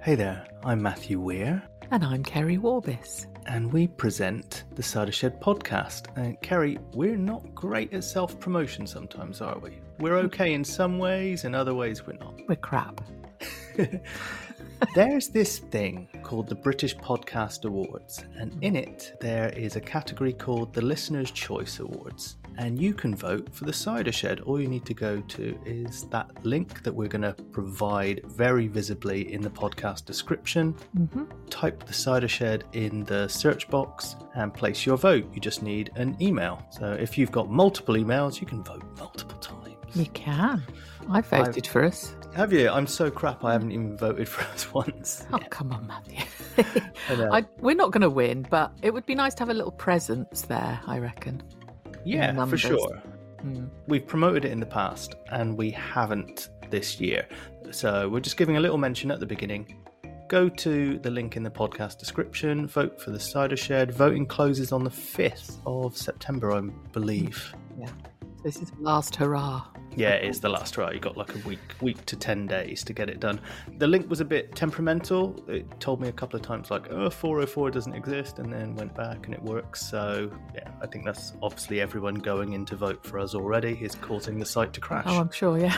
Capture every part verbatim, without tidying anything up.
Hey there, I'm Matthew Weir. And I'm Kerry Warbis. And we present the Cider Shed podcast. And Kerry, we're not great at self-promotion sometimes, are we? We're okay in some ways, in other ways we're not. We're crap. There's this thing called the British Podcast Awards, and in it there is a category called the Listener's Choice Awards, and you can vote for the Cider Shed. All you need to go to is that link that we're going to provide very visibly in the podcast description. Mm-hmm. Type the Cider Shed in the search box and place your vote. You just need an email. So if you've got multiple emails, you can vote multiple times. You can. I voted I've... for us. Have you? I'm so crap I haven't even voted for us once. Oh, come on, Matthew. I I, we're not going to win, but it would be nice to have a little presence there, I reckon. Yeah, for sure. Mm. We've promoted it in the past, and we haven't this year. So we're just giving a little mention at the beginning. Go to the link in the podcast description, vote for the Cider Shed. Voting closes on the fifth of September, I believe. Yeah. This is the last hurrah. Yeah, it is the last hurrah. You got like a week, week to ten days to get it done. The link was a bit temperamental. It told me a couple of times like, oh, four oh four doesn't exist, and then went back and it works. So yeah, I think that's obviously everyone going in to vote for us already is causing the site to crash. Oh, I'm sure, yeah.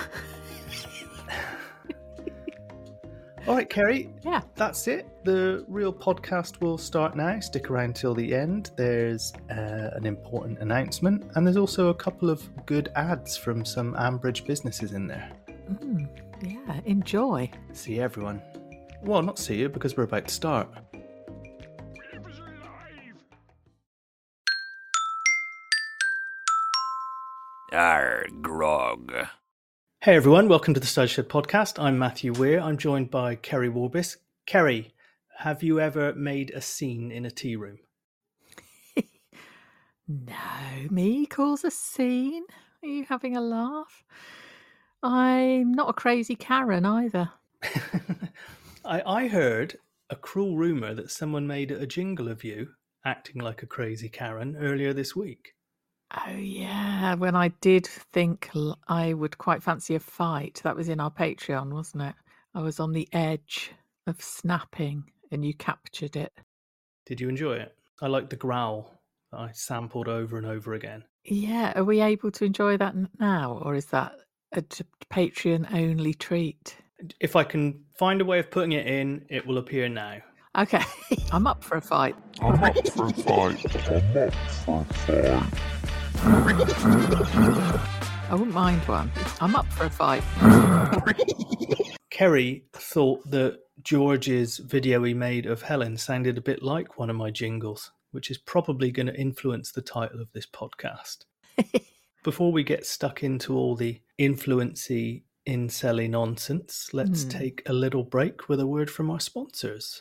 All right, Kerry. Yeah. That's it. The real podcast will start now. Stick around till the end. There's uh, an important announcement, and there's also a couple of good ads from some Ambridge businesses in there. Mm, yeah, enjoy. See you, everyone. Well, not see you, because we're about to start. Arr, grog. Hey everyone, welcome to the Cider Shed podcast. I'm Matthew Weir. I'm joined by Kerry Warbis. Kerry, have you ever made a scene in a tea room? No, me cause a scene? Are you having a laugh? I'm not a crazy Karen either. I, I heard a cruel rumour that someone made a jingle of you acting like a crazy Karen earlier this week. Oh, yeah. When I did think I would quite fancy a fight, that was in our Patreon, wasn't it? I was on the edge of snapping and you captured it. Did you enjoy it? I liked the growl that I sampled over and over again. Yeah. Are we able to enjoy that now, or is that a Patreon only treat? If I can find a way of putting it in, it will appear now. Okay. I'm up for a fight. I'm up for a fight. I'm up for a fight. I wouldn't mind one. I'm up for a fight. Kerry thought that George's video he made of Helen sounded a bit like one of my jingles, which is probably going to influence the title of this podcast. Before we get stuck into all the influency incelly nonsense, let's mm. take a little break with a word from our sponsors.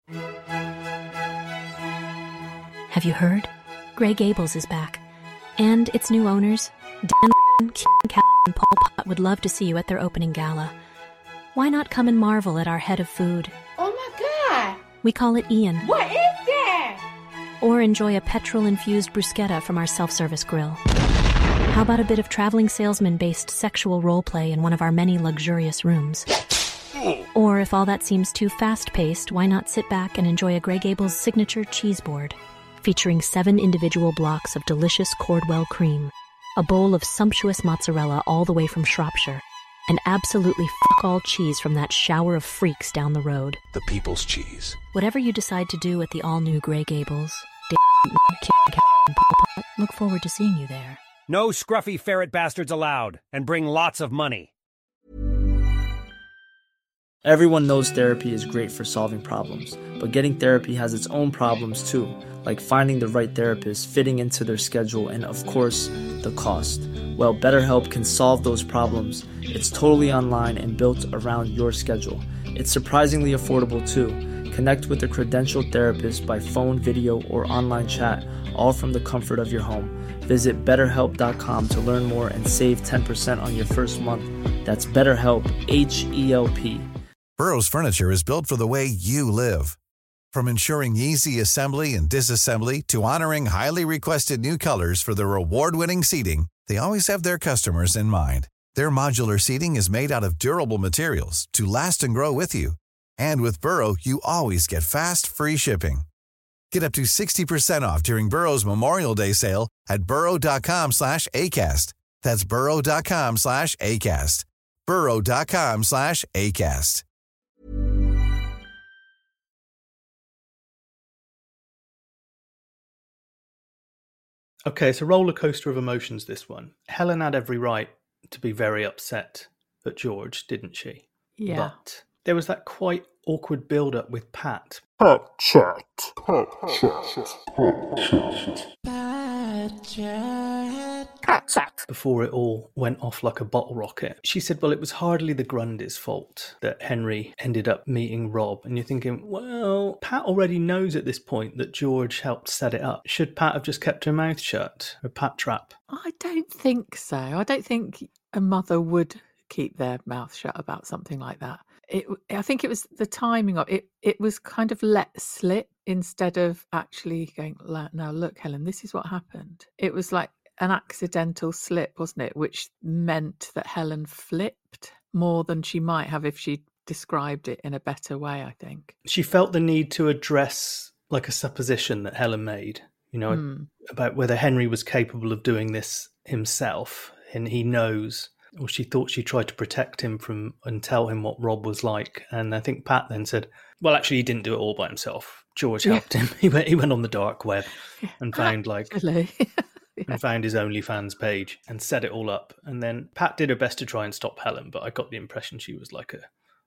Have you heard? Grey Gables is back. And its new owners, Dan, Cat, and Paul Pot, would love to see you at their opening gala. Why not come and marvel at our head of food? Oh my God! We call it Ian. What is that? Or enjoy a petrol-infused bruschetta from our self-service grill. How about a bit of traveling salesman-based sexual roleplay in one of our many luxurious rooms? Or if all that seems too fast-paced, why not sit back and enjoy a Grey Gables signature cheese board? Featuring seven individual blocks of delicious Cordwell cream, a bowl of sumptuous mozzarella all the way from Shropshire, and absolutely fuck-all cheese from that shower of freaks down the road. The people's cheese. Whatever you decide to do at the all-new Grey Gables, Dan, Cat, and Paul Pot, look forward to seeing you there. No scruffy ferret bastards allowed, and bring lots of money. Everyone knows therapy is great for solving problems, but getting therapy has its own problems too, like finding the right therapist, fitting into their schedule, and of course, the cost. Well, BetterHelp can solve those problems. It's totally online and built around your schedule. It's surprisingly affordable too. Connect with a credentialed therapist by phone, video, or online chat, all from the comfort of your home. Visit better help dot com to learn more and save ten percent on your first month. That's BetterHelp, H E L P. Burrow's Furniture is built for the way you live. From ensuring easy assembly and disassembly to honoring highly requested new colors for their award-winning seating, they always have their customers in mind. Their modular seating is made out of durable materials to last and grow with you. And with Burrow, you always get fast, free shipping. Get up to sixty percent off during Burrow's Memorial Day sale at burrow.com slash ACAST. That's burrow.com slash ACAST. burrow.com slash ACAST. Okay, it's a roller coaster of emotions, this one. Helen had every right to be very upset at George, didn't she? Yeah. But there was that quite awkward build-up with Pat. Pat chat. Pat chat. Pat chat. Pat chat. Before it all went off like a bottle rocket. She said, well, it was hardly the Grundys' fault that Henry ended up meeting Rob. And you're thinking, well, Pat already knows at this point that George helped set it up. Should Pat have just kept her mouth shut? A Pat trap? I don't think so. I don't think a mother would keep their mouth shut about something like that. It, I think it was the timing of it. It was kind of let slip instead of actually going, now look, Helen, this is what happened. It was like an accidental slip, wasn't it? Which meant that Helen flipped more than she might have if she described it in a better way, I think. She felt the need to address like a supposition that Helen made, you know, Hmm. about whether Henry was capable of doing this himself. And he knows, or she thought she tried to protect him from and tell him what Rob was like. And I think Pat then said, well, actually, he didn't do it all by himself. George Yeah. helped him. He went, he went on the dark web and found like Actually. Yeah. and found his OnlyFans page and set it all up. And then Pat did her best to try and stop Helen, but I got the impression she was like a,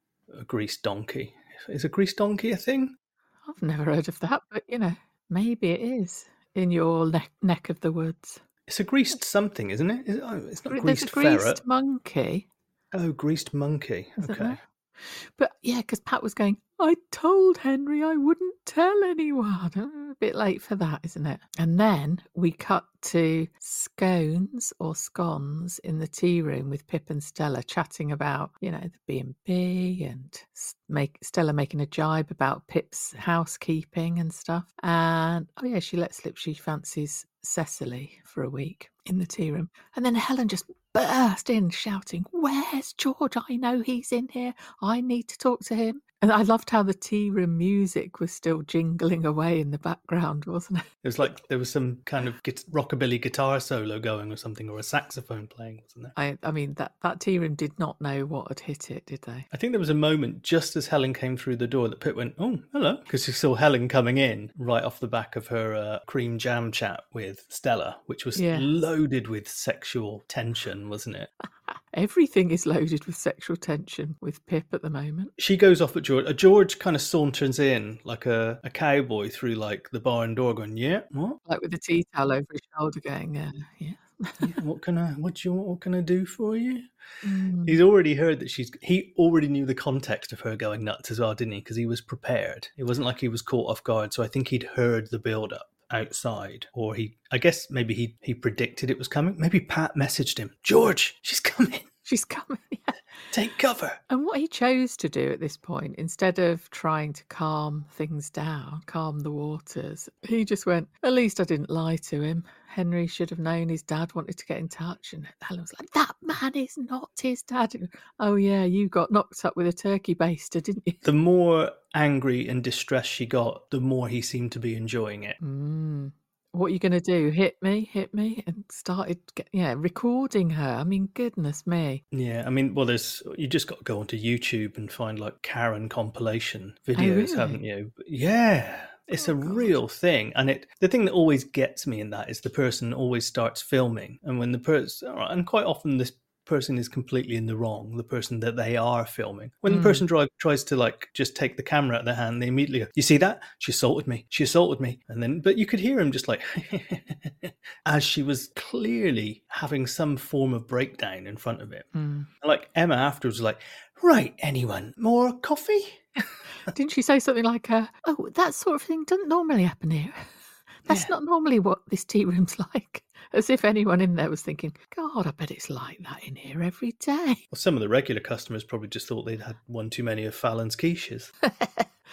a greased donkey. Is a greased donkey a thing? I've never heard of that, but you know, maybe it is in your neck, neck of the woods. It's a greased something, isn't it? Is it oh, it's not There's greased a greased ferret. monkey. Oh, greased monkey. Is it Okay. there? But yeah, because Pat was going, I told Henry I wouldn't tell anyone. Uh, A bit late for that, isn't it? And then we cut to scones or scones in the tea room with Pip and Stella chatting about, you know, the B and B and s- make Stella making a jibe about Pip's housekeeping and stuff. And oh yeah, she let slip she fancies Cecily for a week in the tea room. And then Helen just burst in shouting, where's George? I know he's in here. I need to talk to him. And I loved how the tea room music was still jingling away in the background, wasn't it? It was like there was some kind of gui- rockabilly guitar solo going or something, or a saxophone playing, wasn't there? I, I mean, that, that tea room did not know what had hit it, did they? I think there was a moment just as Helen came through the door that Pip went, oh, hello, because she saw Helen coming in right off the back of her uh, cream jam chat with Stella, which was Yeah. loaded with sexual tension, wasn't it? Everything is loaded with sexual tension with Pip at the moment. She goes off at George. Uh, George kind of saunters in like a, a cowboy through like the barn door going, yeah, what? Like with the tea towel over his shoulder going, uh, yeah. Yeah, what can I, what do you want, what can I do for you? Mm. He's already heard that she's, he already knew the context of her going nuts as well, didn't he? Because he was prepared. It wasn't like he was caught off guard. So I think he'd heard the build up outside, or he, I guess maybe he, he predicted it was coming. Maybe Pat messaged him, George, she's coming, She's coming, yeah. take cover. And what he chose to do at this point, instead of trying to calm things down, calm the waters, he just went, at least I didn't lie to him. Henry should have known his dad wanted to get in touch. And Helen was like, that man is not his dad. And, oh, yeah, you got knocked up with a turkey baster, didn't you? The more angry and distressed she got, the more he seemed to be enjoying it. Mm. What are you going to do? Hit me, hit me? And started, get, yeah, recording her. I mean, goodness me. Yeah, I mean, well, there's, you just got to go onto YouTube and find like Karen compilation videos, really? haven't you? But yeah, it's Oh, a God. real thing. And it, the thing that always gets me in that is the person always starts filming. And when the person, and quite often this person is completely in the wrong, the person that they are filming. When Mm. the person try, tries to like just take the camera out of their hand, they immediately go, you see that? She assaulted me. She assaulted me. And then, but you could hear him just like, as she was clearly having some form of breakdown in front of it. Mm. Like Emma afterwards was like, right, anyone, more coffee? Didn't she say something like, uh, oh, that sort of thing doesn't normally happen here? That's Yeah. not normally what this tea room's like. As if anyone in there was thinking, God, I bet it's like that in here every day. Well, some of the regular customers probably just thought they'd had one too many of Fallon's quiches.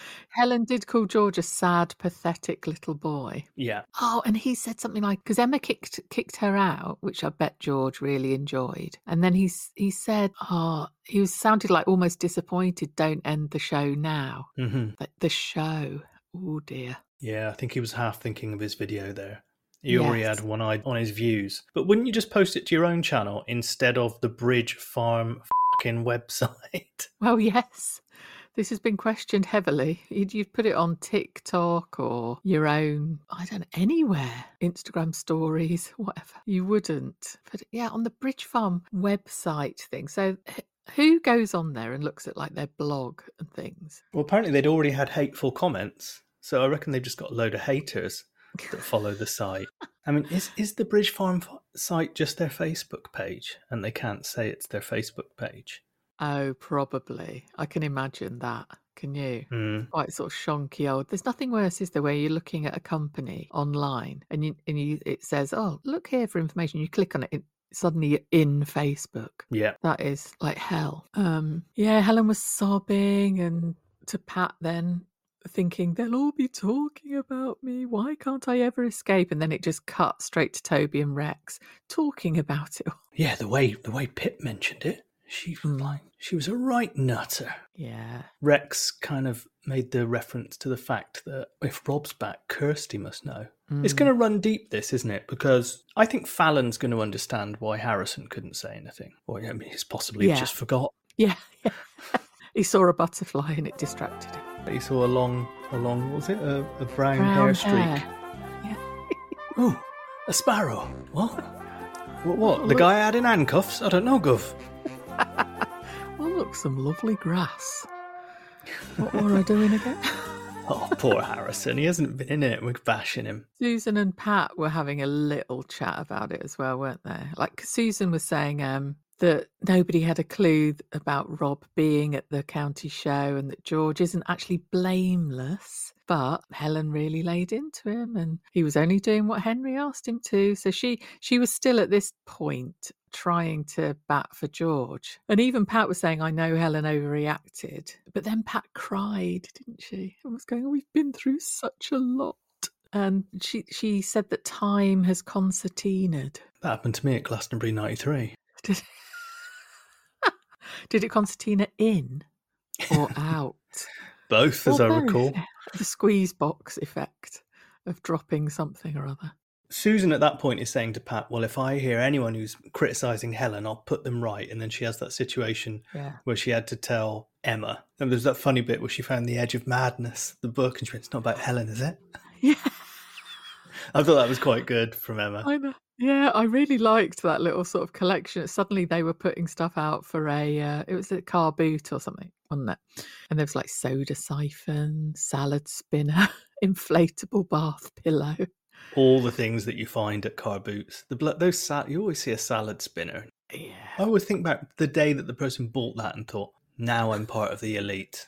Helen did call George a sad, pathetic little boy. Yeah. Oh, and he said something like, because Emma kicked kicked her out, which I bet George really enjoyed. And then he s- he said, oh, he was sounded like almost disappointed. Don't end the show now. Mm-hmm. Like the show. Oh dear. Yeah, I think he was half thinking of his video there. He already Yes. had one eye on his views. But wouldn't you just post it to your own channel instead of the Bridge Farm fucking website? Well, yes. This has been questioned heavily. You'd, you'd put it on TikTok or your own, I don't know, anywhere. Instagram stories, whatever. You wouldn't. But yeah, on the Bridge Farm website thing. So h- who goes on there and looks at like their blog and things? Well, apparently they'd already had hateful comments. So I reckon they've just got a load of haters that follow the site. I mean, is, is the Bridge Farm f- site just their Facebook page? And they can't say it's their Facebook page? Oh, probably. I can imagine that. Can you? Mm. Quite sort of shonky old. There's nothing worse, is there, where you're looking at a company online and you and you it says, "Oh, look here for information." You click on it, it suddenly you're in Facebook. Yeah. That is like hell. Um, yeah, Helen was sobbing, and to Pat then thinking they'll all be talking about me. Why can't I ever escape? And then it just cut straight to Toby and Rex talking about it. Yeah, the way the way Pip mentioned it, she was Mm. like, she was a right nutter. Yeah. Rex kind of made the reference to the fact that if Rob's back, Kirsty must know. It's Mm. going to run deep, this, isn't it? Because I think Fallon's going to understand why Harrison couldn't say anything. Or I mean, he's possibly Yeah. just forgot. Yeah. He saw a butterfly and it distracted him. He saw a long, a long, what was it? A, a brown, Brown hair streak. hair. Yeah. Oh, a sparrow. What? What? what? Oh, the look. guy had in handcuffs? I don't know, Gov. Oh, look, some lovely grass. What were I doing again? Oh, poor Harrison. He hasn't been in it. We're bashing him. Susan and Pat were having a little chat about it as well, weren't they? Like, 'cause Susan was saying um, that nobody had a clue about Rob being at the county show and that George isn't actually blameless. But Helen really laid into him and he was only doing what Henry asked him to. So she she was still at this point trying to bat for George. And even Pat was saying, I know Helen overreacted. But then Pat cried, didn't she? And was going, oh, we've been through such a lot. And she she said that time has concertinaed. That happened to me at Glastonbury ninety-three. Did, Did it concertina in or out? Both, as Or I both? recall. The squeeze box effect of dropping something or other. Susan at that point is saying to Pat, well, if I hear anyone who's criticising Helen, I'll put them right. And then she has that situation Yeah. where she had to tell Emma. And there's that funny bit where she found The Edge of Madness, the book, and she went, it's not about Helen, is it? Yeah. I thought that was quite good from Emma. I know. Yeah, I really liked that little sort of collection. Suddenly they were putting stuff out for a, uh, it was a car boot or something, wasn't it? And there was like soda siphon, salad spinner, inflatable bath pillow. All the things that you find at car boots. The blo- those sal- You always see a salad spinner. Yeah. I always think back the day that the person bought that and thought, now I'm part of the elite.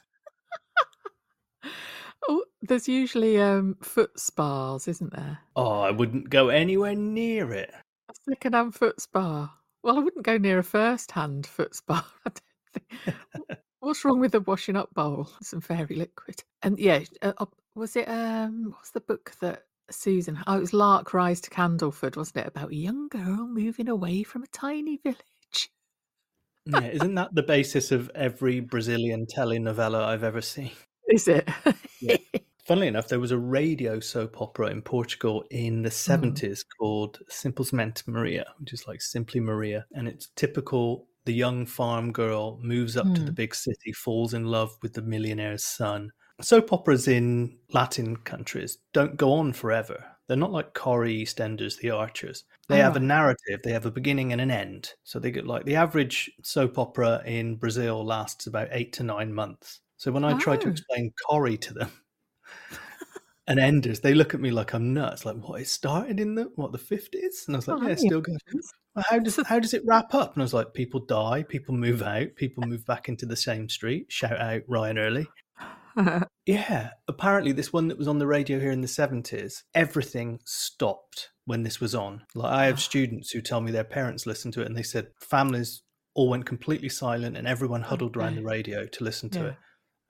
Oh, there's usually um, foot spas, isn't there? Oh, I wouldn't go anywhere near it. A second-hand foot spa. Well, I wouldn't go near a first-hand foot spa. I don't think. What's wrong with the washing up bowl? Some fairy liquid. And yeah, uh, uh, was it? Um, what's the book that Susan? Oh, it was Lark Rise to Candleford, wasn't it? About a young girl moving away from a tiny village. Yeah, isn't that the basis of every Brazilian telenovela I've ever seen? Is it? Yeah. Funnily enough, there was a radio soap opera in Portugal in the seventies called Simplesmente Maria, which is like Simply Maria. And it's typical, the young farm girl moves up to the big city, falls in love with the millionaire's son. Soap operas in Latin countries don't go on forever. They're not like Corrie, EastEnders, The Archers. They Oh, have a right. narrative. They have a beginning and an end. So they get like the average soap opera in Brazil lasts about eight to nine months. So when I try to Oh. explain Corrie to them and Enders, they look at me like I'm nuts. Like, what? It started in the what the fifties? And I was like, Oh, yeah, it's yeah. still going. Well, how does how does it wrap up? And I was like, people die, people move out, people move back into the same street. Shout out Ryan Early. Yeah, apparently this one that was on the radio here in the seventies, everything stopped when this was on. Like I have students who tell me their parents listened to it and they said families all went completely silent and everyone huddled around the radio to listen to Yeah. it.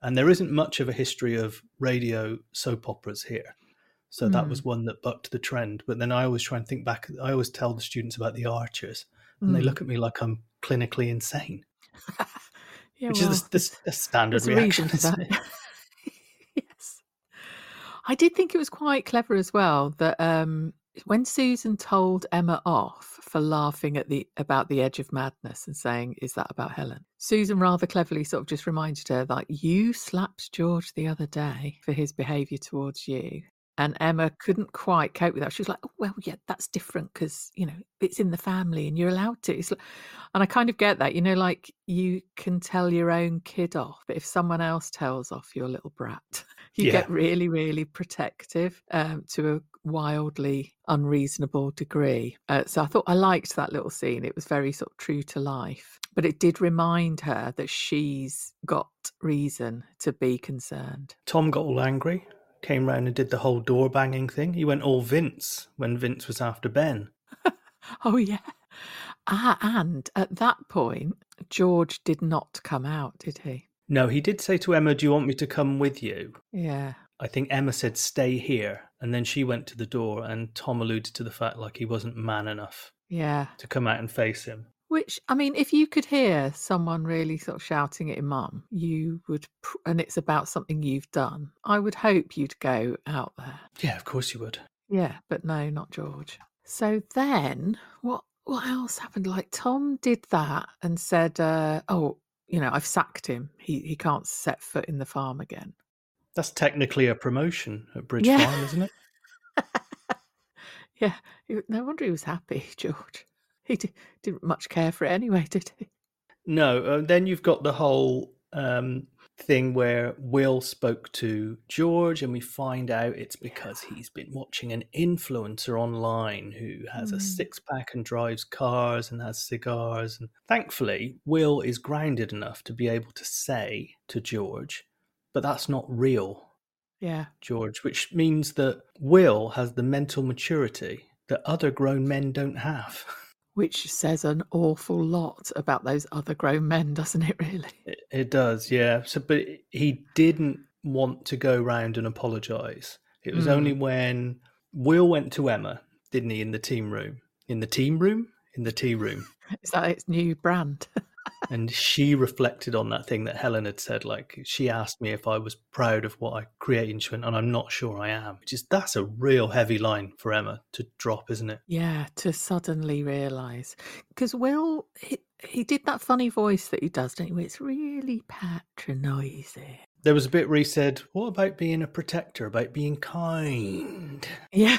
And there isn't much of a history of radio soap operas here. So that Mm. was one that bucked the trend. But then I always try and think back. I always tell the students about the Archers, and they Mm. look at me like I'm clinically insane, Yeah, which well, is the, the, the standard there's a reaction, reason for isn't that. it? Yes. I did think it was quite clever as well that um, when Susan told Emma off for laughing at the about the edge of madness and saying, "Is that about Helen?" Susan rather cleverly sort of just reminded her that you slapped George the other day for his behaviour towards you. And Emma couldn't quite cope with that. She was like, oh, well, yeah, that's different because, you know, it's in the family and you're allowed to. It's like, and I kind of get that, you know, like you can tell your own kid off, but if someone else tells off your little brat, you Yeah. get really, really protective um, to a wildly unreasonable degree. Uh, so I thought I liked that little scene. It was very sort of true to life. But it did remind her that she's got reason to be concerned. Tom got all angry, came round and did the whole door banging thing. He went all Vince when Vince was after Ben. Oh, yeah. Ah, and at that point, George did not come out, did he? No, he did say to Emma, do you want me to come with you? Yeah. I think Emma said, stay here. And then she went to the door and Tom alluded to the fact like he wasn't man enough Yeah. to come out and face him. Which, I mean, if you could hear someone really sort of shouting at your mum, you would, pr- and it's about something you've done, I would hope you'd go out there. Yeah, of course you would. Yeah, but no, not George. So then what what else happened? Like Tom did that and said, uh, oh, you know, I've sacked him. He he can't set foot in the farm again. That's technically a promotion at Bridge Yeah. Farm, isn't it? Yeah, he- no wonder he was happy, George. He di- didn't much care for it anyway, did he? No, uh, then you've got the whole um, thing where Will spoke to George and we find out it's because he's been watching an influencer online who has a Mm. six-pack and drives cars and has cigars. And thankfully, Will is grounded enough to be able to say to George, but that's not real, Yeah. George, which means that Will has the mental maturity that other grown men don't have. Which says an awful lot about those other grown men, doesn't it, really? It, it does, yeah. So, but he didn't want to go round and apologise. It was Mm. only when Will went to Emma, didn't he, in the team room? In the team room? In the tea room. Is that its new brand? And she reflected on that thing that Helen had said. Like, she asked me if I was proud of what I created, and she went, and I'm not sure I am. Which is, that's a real heavy line for Emma to drop, isn't it? Yeah, to suddenly realise. Because Will, he, he did that funny voice that he does, don't he? Where it's really patronising. There was a bit where he said, what about being a protector, about being kind? Yeah.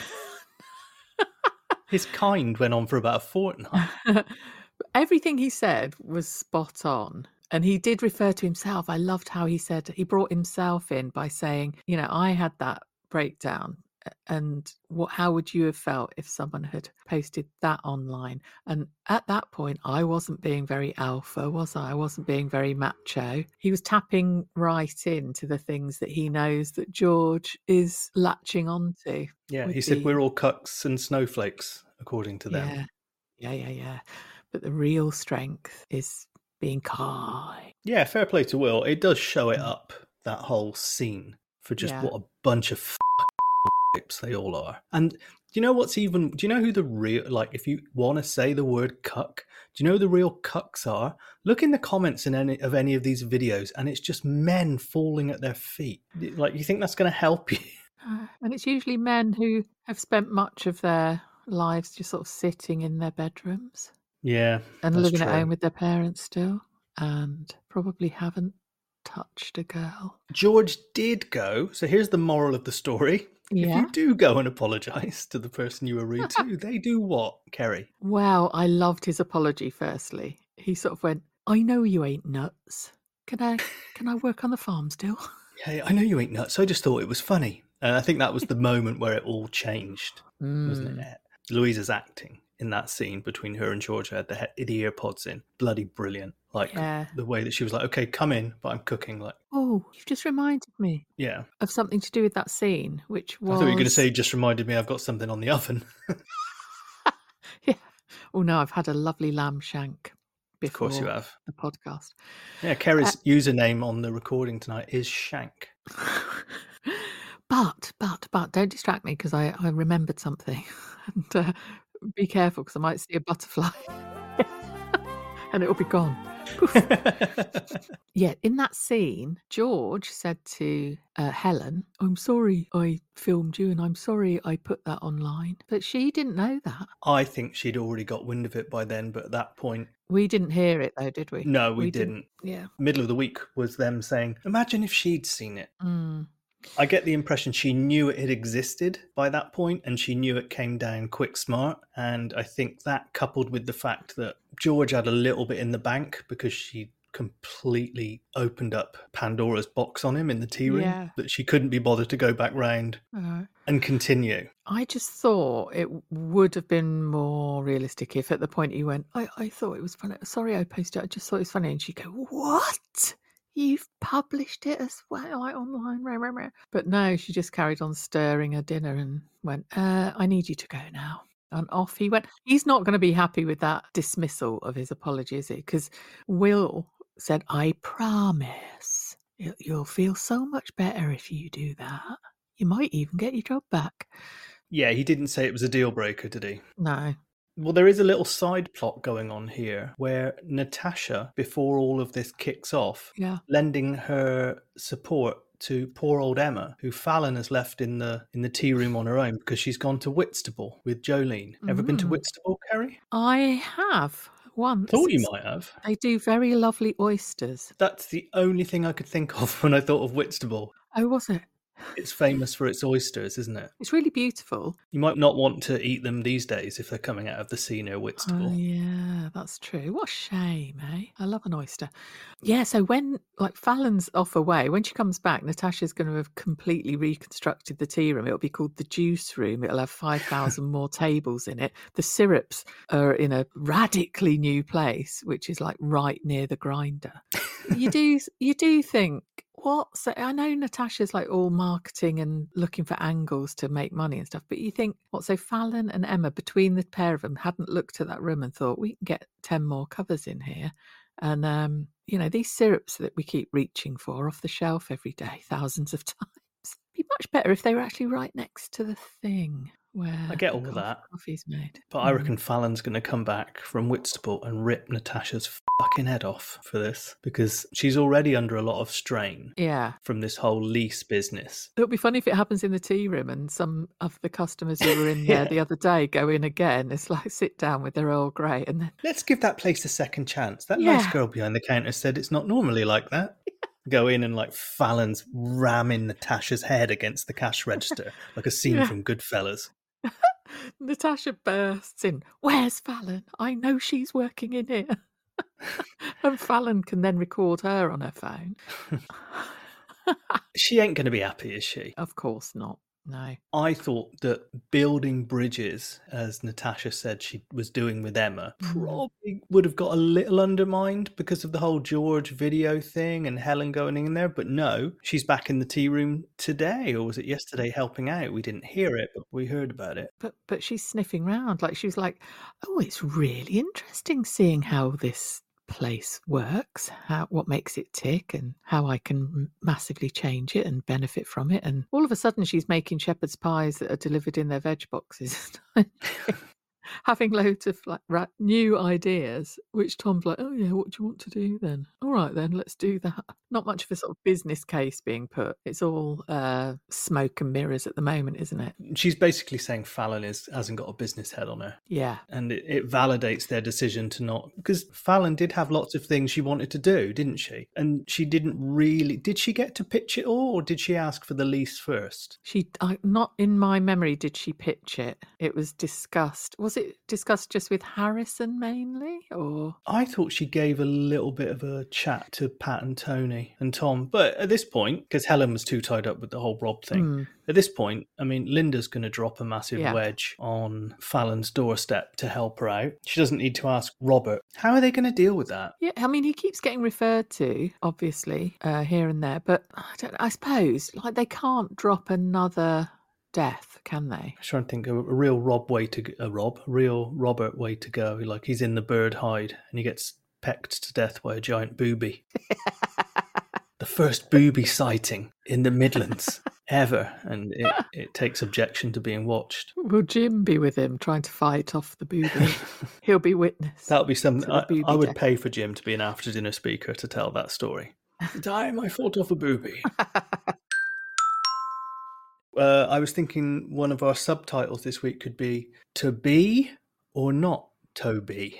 His kind went on for about a fortnight. Everything he said was spot on. And he did refer to himself. I loved how he said he brought himself in by saying, you know, I had that breakdown. And what? How would you have felt if someone had posted that online? And at that point, I wasn't being very alpha, was I? I wasn't being very macho. He was tapping right into the things that he knows that George is latching onto. Yeah, with he said the- we're all cucks and snowflakes, according to them. Yeah, yeah, yeah, yeah. But the real strength is being kind. Yeah, fair play to Will. It does show it up, that whole scene, for just Yeah. what a bunch of f- they all are. And do you know what's even, do you know who the real, like, if you want to say the word cuck, do you know who the real cucks are? Look in the comments in any of any of these videos, and it's just men falling at their feet. Like, you think that's going to help you? Uh, and it's usually men who have spent much of their lives just sort of sitting in their bedrooms Yeah, and that's living true. at home with their parents still and probably haven't touched a girl. George did go. So here's the moral of the story. If Yeah. you do go and apologise to the person you were rude to, they do what, Kerry? Wow, I loved his apology firstly. He sort of went, I know you ain't nuts. Can I can I work on the farm still? Yeah, I know you ain't nuts. I just thought it was funny. And I think that was the moment where it all changed, wasn't Mm. it? Louisa's acting in that scene between her and George had the, he- the ear pods in. Bloody brilliant. Like, Yeah. the way that she was like, okay, come in, but I'm cooking. Like, Oh, you've just reminded me yeah. of something to do with that scene, which was I thought you were going to say, just reminded me I've got something on the oven. Yeah. Oh no, I've had a lovely lamb shank. before Of course you have. the podcast. Yeah, Kerry's uh, username on the recording tonight is Shank. But, but, but, don't distract me because I, I remembered something. and uh, be careful because I might see a butterfly and it will be gone. Yeah, in that scene, George said to uh, Helen, I'm sorry I filmed you and I'm sorry I put that online. But she didn't know that. I think she'd already got wind of it by then, but at that point... We didn't hear it though, did we? No, we, we didn't. didn't. Yeah. Middle of the week was them saying, imagine if she'd seen it. Mm. I get the impression she knew it had existed by that point and she knew it came down quick smart. And I think that coupled with the fact that George had a little bit in the bank because she completely opened up Pandora's box on him in the tea room, yeah. that she couldn't be bothered to go back round uh, and continue. I just thought it would have been more realistic if at the point you went, I, I thought it was funny. Sorry, I posted it. I just thought it was funny. And she'd go, what? You've published it as well, like online. Rah, rah, rah. But no, she just carried on stirring her dinner and went, uh, I need you to go now. And off he went. He's not going to be happy with that dismissal of his apology, is he? Because Will said, I promise you'll feel so much better if you do that. You might even get your job back. Yeah, he didn't say it was a deal breaker, did he? No. Well, there is a little side plot going on here where Natasha, before all of this kicks off, yeah. lending her support to poor old Emma, who Fallon has left in the in the tea room on her own because she's gone to Whitstable with Jolene. Mm. Ever been to Whitstable, Kerry? I have. Once. Thought you might have. They do very lovely oysters. That's the only thing I could think of when I thought of Whitstable. Oh, was it? It's famous for its oysters, isn't it? It's really beautiful. You might not want to eat them these days if they're coming out of the sea near Whitstable. Oh, yeah, that's true. What a shame, eh? I love an oyster. Yeah, so when, like, Fallon's off away, when she comes back, Natasha's going to have completely reconstructed the tea room. It'll be called the juice room. It'll have five thousand more tables in it. The syrups are in a radically new place, which is, like, right near the grinder. You do, you do think, what? So I know Natasha's like all marketing and looking for angles to make money and stuff, but you think, what? So Fallon and Emma, between the pair of them, hadn't looked at that room and thought, we can get ten more covers in here. And, um, you know, these syrups that we keep reaching for off the shelf every day, thousands of times. It'd be much better if they were actually right next to the thing where I get all the of that. Coffee's made. But I reckon Fallon's going to come back from Whitstable and rip Natasha's fucking head off for this because she's already under a lot of strain. Yeah. From this whole lease business. It'll be funny if it happens in the tea room and some of the customers who were in there yeah. the other day go in again. It's like sit down with their Earl Grey and then let's give that place a second chance. That yeah. nice girl behind the counter said it's not normally like that. Go in and like Fallon's ramming Natasha's head against the cash register like a scene yeah. from Goodfellas. Natasha bursts in. Where's Fallon? I know she's working in here. And Fallon can then record her on her phone. She ain't going to be happy, is she? Of course not. No. I thought that building bridges, as Natasha said she was doing with Emma, mm. probably would have got a little undermined because of the whole George video thing and Helen going in there. But no, she's back in the tea room today, or was it yesterday, helping out. We didn't hear it, but we heard about it. But but she's sniffing round. Like she was like, oh, it's really interesting seeing how this place works, how what makes it tick and how I can massively change it and benefit from it. And all of a sudden she's making shepherd's pies that are delivered in their veg boxes. Having loads of like ra- new ideas, which Tom's like, oh yeah, what do you want to do then? All right then, let's do that. Not much of a sort of business case being put. It's all uh, smoke and mirrors at the moment, isn't it? She's basically saying Fallon is, hasn't got a business head on her. Yeah. And it, it validates their decision to not... Because Fallon did have lots of things she wanted to do, didn't she? And she didn't really... Did she get to pitch it all, or did she ask for the lease first? She, I, not in my memory did she pitch it. It was discussed. Was it discussed just with Harrison mainly, or? I thought she gave a little bit of a chat to Pat and Tony and Tom, but at this point, because Helen was too tied up with the whole Rob thing, mm. at this point, I mean, Linda's going to drop a massive yeah. wedge on Fallon's doorstep to help her out. She doesn't need to ask Robert. How are they going to deal with that? Yeah, I mean, he keeps getting referred to, obviously, uh, here and there, but I, don't, I suppose, like, they can't drop another death, can they? I'm trying to think of a real Rob way to a Rob, a real Robert way to go. Like he's in the bird hide and he gets pecked to death by a giant booby. The first booby sighting in the Midlands ever, and it, it takes objection to being watched. Will Jim be with him trying to fight off the booby? He'll be witness. That would be something. to the I, booby I would death. pay for Jim to be an after dinner speaker to tell that story. The time I fought off a booby. uh, I was thinking one of our subtitles this week could be "To Be or Not Toby."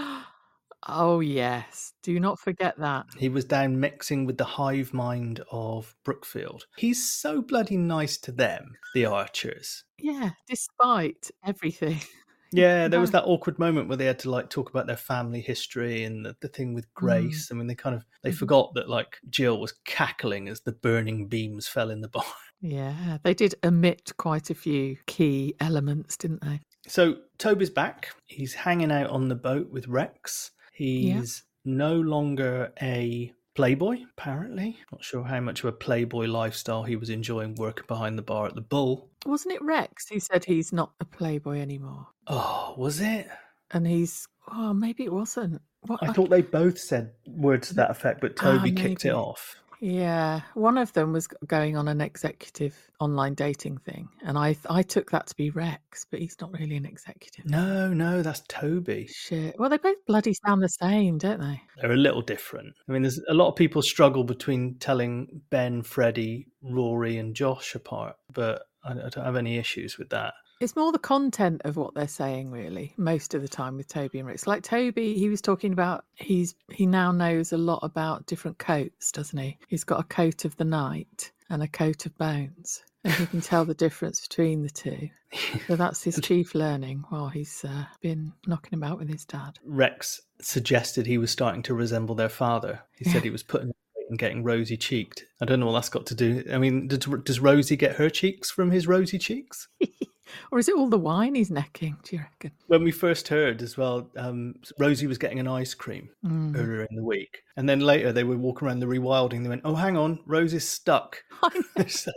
Oh, yes. Do not forget that. He was down mixing with the hive mind of Brookfield. He's so bloody nice to them, the Archers. Yeah, despite everything. Yeah, there was that awkward moment where they had to like talk about their family history and the, the thing with Grace. Mm. I mean, they kind of they mm-hmm. forgot that like Jill was cackling as the burning beams fell in the barn. Yeah, they did omit quite a few key elements, didn't they? So Toby's back. He's hanging out on the boat with Rex. He's yeah. no longer a playboy, apparently. Not sure how much of a playboy lifestyle he was enjoying working behind the bar at the Bull. Wasn't it Rex who said he's not a playboy anymore? Oh, was it? And he's... Oh, maybe it wasn't. What, I, I thought they both said words to that effect, but Toby ah, kicked it off. Yeah, one of them was going on an executive online dating thing, and I I took that to be Rex, but he's not really an executive. No, no, that's Toby. Shit. Well, they both bloody sound the same, don't they? They're a little different. I mean, there's a lot of people struggle between telling Ben, Freddie, Rory, and Josh apart, but I, I don't have any issues with that. It's more the content of what they're saying, really, most of the time with Toby and Rex. Like Toby, he was talking about he's he now knows a lot about different coats, doesn't he? He's got a coat of the night and a coat of bones, and he can tell the difference between the two. So that's his chief learning while he's uh, been knocking about with his dad. Rex suggested he was starting to resemble their father. He said he was putting and getting rosy cheeked. I don't know what that's got to do. I mean, does, does Rosie get her cheeks from his rosy cheeks? Or is it all the wine he's necking, do you reckon? When we first heard as well, um, Rosie was getting an ice cream mm. earlier in the week. And then later they were walking around the rewilding. They went, oh, hang on, Rosie's stuck. I know. Just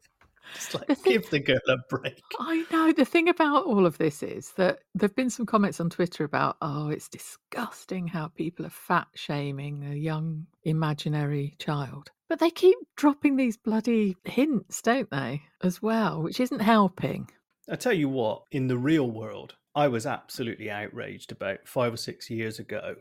like, the thing, give the girl a break. I know. The thing about all of this is that there have been some comments on Twitter about, oh, it's disgusting how people are fat shaming a young imaginary child. But they keep dropping these bloody hints, don't they, as well, which isn't helping. I tell you what, in the real world, I was absolutely outraged about five or six years ago.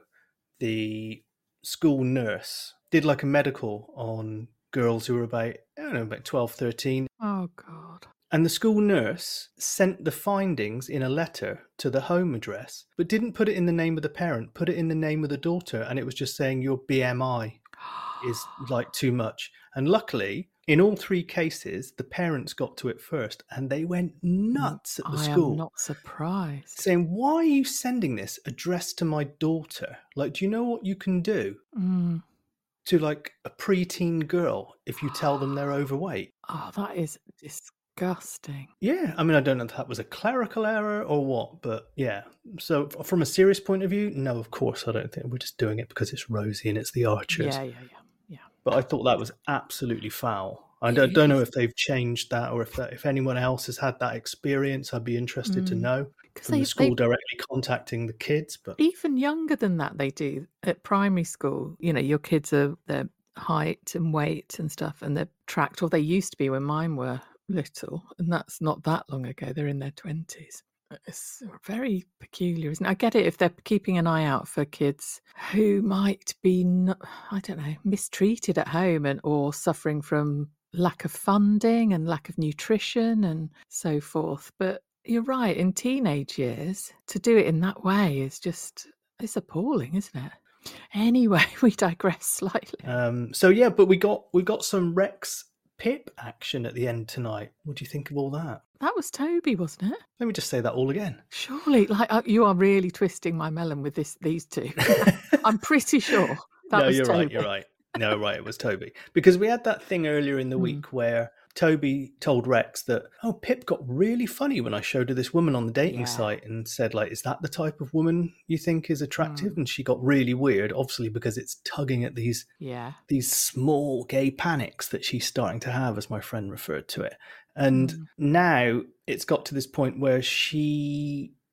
The school nurse did like a medical on girls who were about, I don't know, about twelve, thirteen. Oh, God. And the school nurse sent the findings in a letter to the home address, but didn't put it in the name of the parent, put it in the name of the daughter. And it was just saying your B M I is like too much. And luckily, in all three cases, the parents got to it first and they went nuts at the I school. am not surprised. Saying, why are you sending this addressed to my daughter? Like, do you know what you can do mm. to like a preteen girl if you tell them they're overweight? Oh, that is disgusting. Yeah, I mean, I don't know if that was a clerical error or what, but yeah. So from a serious point of view, no, of course, I don't think we're just doing it because it's Rosie and it's the Archers. Yeah, yeah, yeah. But I thought that was absolutely foul. I don't, don't know if they've changed that or if that, if anyone else has had that experience. I'd be interested mm. to know from they, the school they, directly contacting the kids. But even younger than that, they do at primary school. You know, your kids are their height and weight and stuff, and they're tracked, or they used to be when mine were little, and that's not that long ago. They're in their twenties. It's very peculiar, isn't it? I get it if they're keeping an eye out for kids who might be, not, I don't know, mistreated at home and or suffering from lack of funding and lack of nutrition and so forth. But you're right, in teenage years, to do it in that way is just, it's appalling, isn't it? Anyway, we digress slightly. Um, so yeah, but we got we got some Rex Pip action at the end tonight. What do you think of all that? That was Toby, wasn't it? Let me just say that all again. Surely, like uh, you are really twisting my melon with this. These two. I'm pretty sure that no, was you're Toby. right. You're right. No, right. It was Toby because we had that thing earlier in the mm. week where Toby told Rex that, oh, Pip got really funny when I showed her this woman on the dating yeah. site and said, like, is that the type of woman you think is attractive? Mm. And she got really weird, obviously, because it's tugging at these yeah. these small gay panics that she's starting to have, as my friend referred to it. And mm. now it's got to this point where she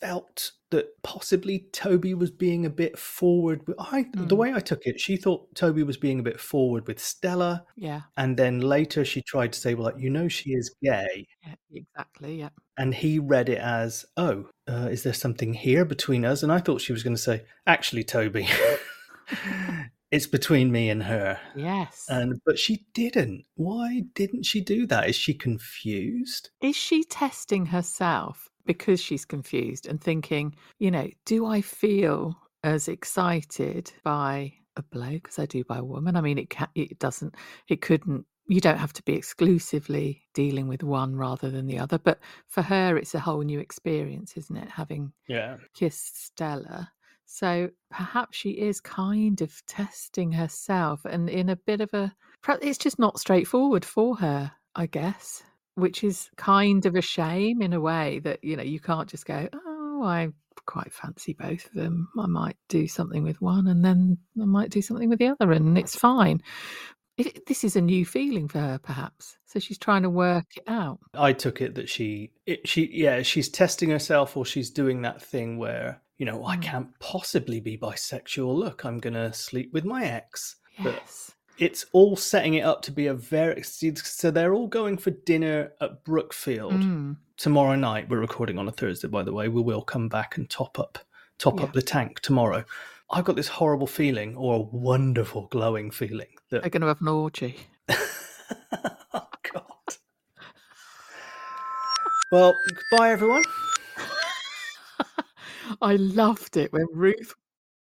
felt that possibly Toby was being a bit forward. With, I, Mm. The way I took it, she thought Toby was being a bit forward with Stella. Yeah. And then later she tried to say, well, like, you know, she is gay. Yeah, exactly. Yeah. And he read it as, oh, uh, is there something here between us? And I thought she was going to say, actually, Toby, it's between me and her. Yes. And but she didn't. Why didn't she do that? Is she confused? Is she testing herself because she's confused and thinking, you know, do I feel as excited by a bloke as I do by a woman? I mean, it can, it doesn't, it couldn't, you don't have to be exclusively dealing with one rather than the other. But for her, it's a whole new experience, isn't it? Having Yeah. kissed Stella. So perhaps she is kind of testing herself and in a bit of a, it's just not straightforward for her, I guess, which is kind of a shame in a way that, you know, you can't just go, oh, I quite fancy both of them. I might do something with one and then I might do something with the other and it's fine. It, this is a new feeling for her, perhaps. So she's trying to work it out. I took it that she, it, she, yeah, she's testing herself, or she's doing that thing where, you know, I can't possibly be bisexual. Look, I'm going to sleep with my ex. But Yes. it's all setting it up to be a very, so they're all going for dinner at Brookfield Mm. tomorrow night. We're recording on a Thursday, by the way. We will come back and top up, top Yeah. up the tank tomorrow. I've got this horrible feeling, or a wonderful glowing feeling that They're going to have an orgy. oh God. Well, goodbye, everyone. I loved it when Ruth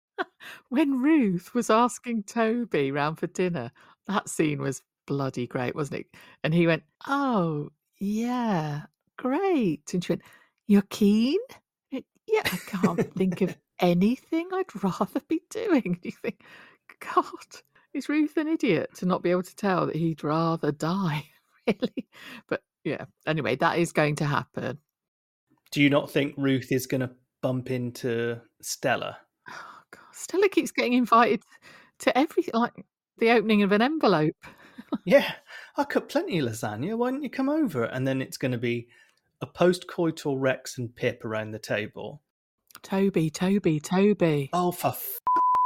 when Ruth was asking Toby round for dinner. That scene was bloody great, wasn't it? And he went, "Oh, yeah, great." And she went, "You're keen?" He went, "Yeah, I can't think of anything I'd rather be doing." And you think, God, is Ruth an idiot to not be able to tell that he'd rather die? Really? But yeah, anyway, that is going to happen. Do you not think Ruth is going to bump into Stella? Oh, God. Stella keeps getting invited to everything, like the opening of an envelope. Yeah, I cut plenty of lasagna. Why don't you come over? And then it's going to be a post-coital Rex and Pip around the table. Toby, Toby, Toby. Oh, for f***.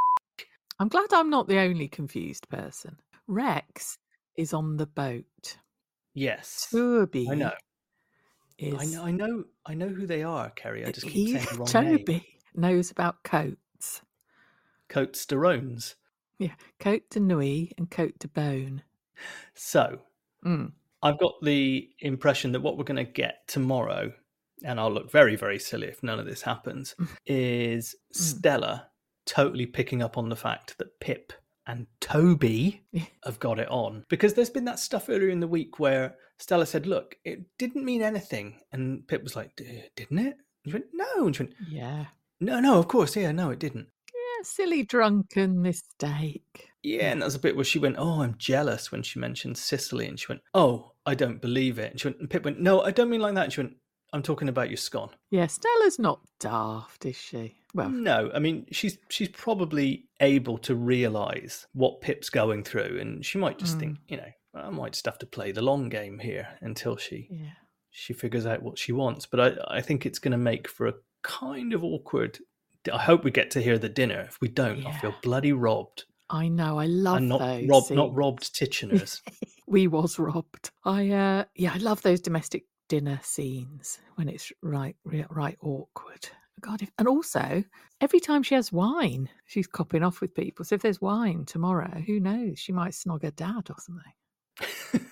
I'm glad I'm not the only confused person. Rex is on the boat. Yes. Toby I know. is. I know. I know. I know who they are, Kerry. I just keep he, saying the wrong name. Toby knows about coats. Coat Sterones. Yeah, coat de nuit and coat de bone. So, Mm. I've got the impression that what we're going to get tomorrow, and I'll look very, very silly if none of this happens, is Stella totally picking up on the fact that Pip and Toby have got it on. Because there's been that stuff earlier in the week where Stella said, look, it didn't mean anything. And Pip was like, didn't it? And she went, no. And she went, Yeah. no, no, of course. Yeah, no, it didn't. Yeah, silly drunken mistake. Yeah, and that was a bit where she went, oh, I'm jealous when she mentioned Sicily. And she went, oh, I don't believe it. And she went, and Pip went, no, I don't mean like that. And she went, I'm talking about your scone. Yeah, Stella's not daft, is she? Well, no, I mean, she's she's probably able to realise what Pip's going through. And she might just Mm. think, you know, I might just have to play the long game here until she yeah. she figures out what she wants. But I, I think it's going to make for a kind of awkward... I hope we get to hear the dinner. If we don't, I'll feel Yeah. bloody robbed. I know, I love And not those. robbed, not scenes. robbed Titcheners. We was robbed. I uh yeah, I love those domestic dinner scenes when it's right right, right awkward. God, if, and also every time she has wine, she's copping off with people. So if there's wine tomorrow, who knows? She might snog her dad or something.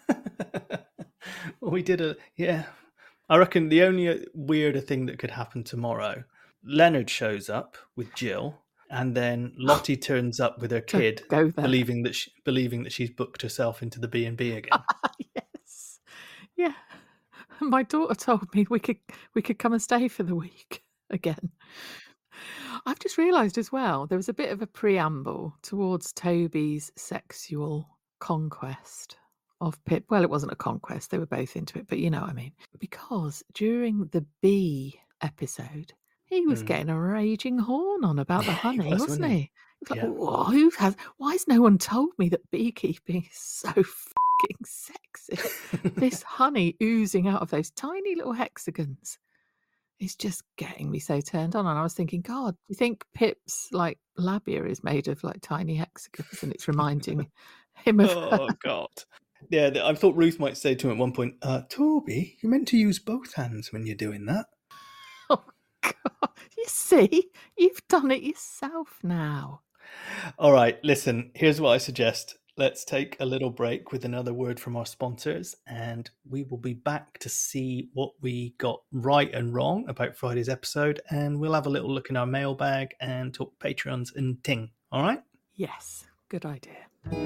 Well, we did a yeah. I reckon the only uh, weirder thing that could happen tomorrow, Leonard shows up with Jill, and then Lottie turns up with her Go- kid, go there. believing that she, believing that she's booked herself into the B and B again. Yes. Yeah. My daughter told me we could we could come and stay for the week again. I've just realised as well there was a bit of a preamble towards Toby's sexual conquest of Pip. Well, it wasn't a conquest, they were both into it, but you know what I mean. Because during the bee episode, he was Mm. getting a raging horn on about the He honey, was, wasn't wasn't he? he? He was like, Yeah. "Whoa, who has why has no one told me that beekeeping is so fucking sexy? This honey oozing out of those tiny little hexagons. It's just getting me so turned on. And I was thinking, God, do you think Pip's like labia is made of like tiny hexagons and it's reminding him of Oh, her? God. Yeah, th- I thought Ruth might say to him at one point, uh, Toby, you meant to use both hands when you're doing that. Oh, God. You see, you've done it yourself now. All right, listen, here's what I suggest. Let's take a little break with another word from our sponsors, and we will be back to see what we got right and wrong about Friday's episode, and we'll have a little look in our mailbag and talk Patreons and ting. All right? Yes, good idea.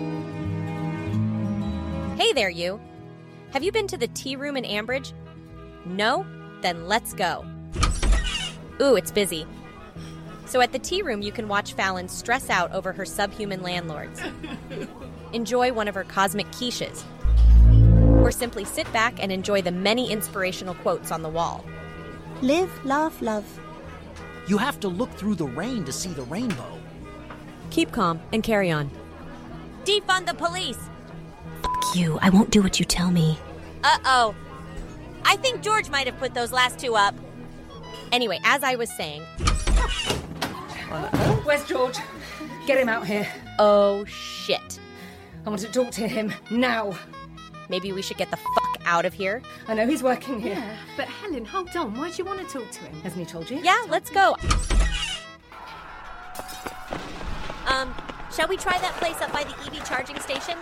Hey there, you. Have you been to the tea room in Ambridge? No? Then let's go. Ooh, it's busy. So at the tea room, you can watch Fallon stress out over her subhuman landlords. Enjoy one of her cosmic quiches. Or simply sit back and enjoy the many inspirational quotes on the wall. Live, laugh, love. You have to look through the rain to see the rainbow. Keep calm and carry on. Defund the police! Fuck you. I won't do what you tell me. Uh-oh. I think George might have put those last two up. Anyway, as I was saying... Where's George? Get him out here. Oh, shit. I want to talk to him now. Maybe we should get the fuck out of here. I know he's working here. Yeah, but Helen, hold on. Why do you want to talk to him? Hasn't he told you? Yeah, let's go. Um, shall we try that place up by the E V charging station?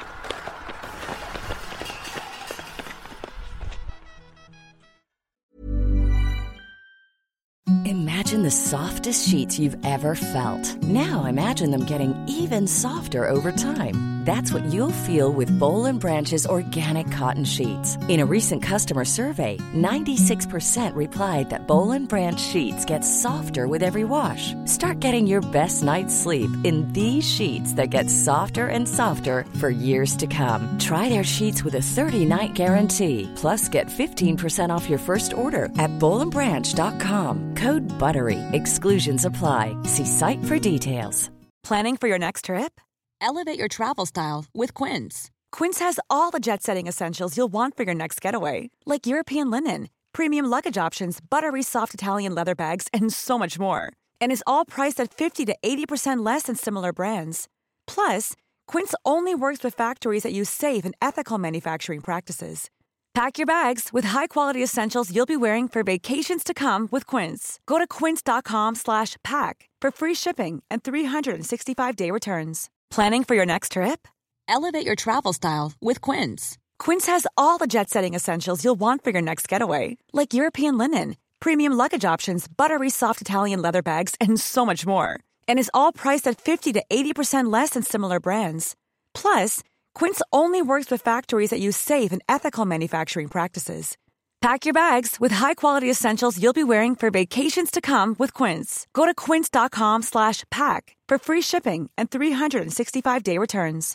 Imagine the softest sheets you've ever felt. Now imagine them getting even softer over time. That's what you'll feel with Boll and Branch's organic cotton sheets. In a recent customer survey, ninety-six percent replied that Boll and Branch sheets get softer with every wash. Start getting your best night's sleep in these sheets that get softer and softer for years to come. Try their sheets with a thirty-night guarantee. Plus, get fifteen percent off your first order at boll and branch dot com. Code BUTTERY. Exclusions apply. See site for details. Planning for your next trip? Elevate your travel style with Quince. Quince has all the jet-setting essentials you'll want for your next getaway, like European linen, premium luggage options, buttery soft Italian leather bags, and so much more. And is all priced at fifty to eighty percent less than similar brands. Plus, Quince only works with factories that use safe and ethical manufacturing practices. Pack your bags with high-quality essentials you'll be wearing for vacations to come with Quince. Go to quince.com slash pack for free shipping and three sixty-five day returns. Planning for your next trip? Elevate your travel style with Quince. Quince has all the jet-setting essentials you'll want for your next getaway, like European linen, premium luggage options, buttery soft Italian leather bags, and so much more. And is all priced at fifty to eighty percent less than similar brands. Plus, Quince only works with factories that use safe and ethical manufacturing practices. Pack your bags with high-quality essentials you'll be wearing for vacations to come with Quince. Go to quince.com slash pack for free shipping and three sixty-five day returns.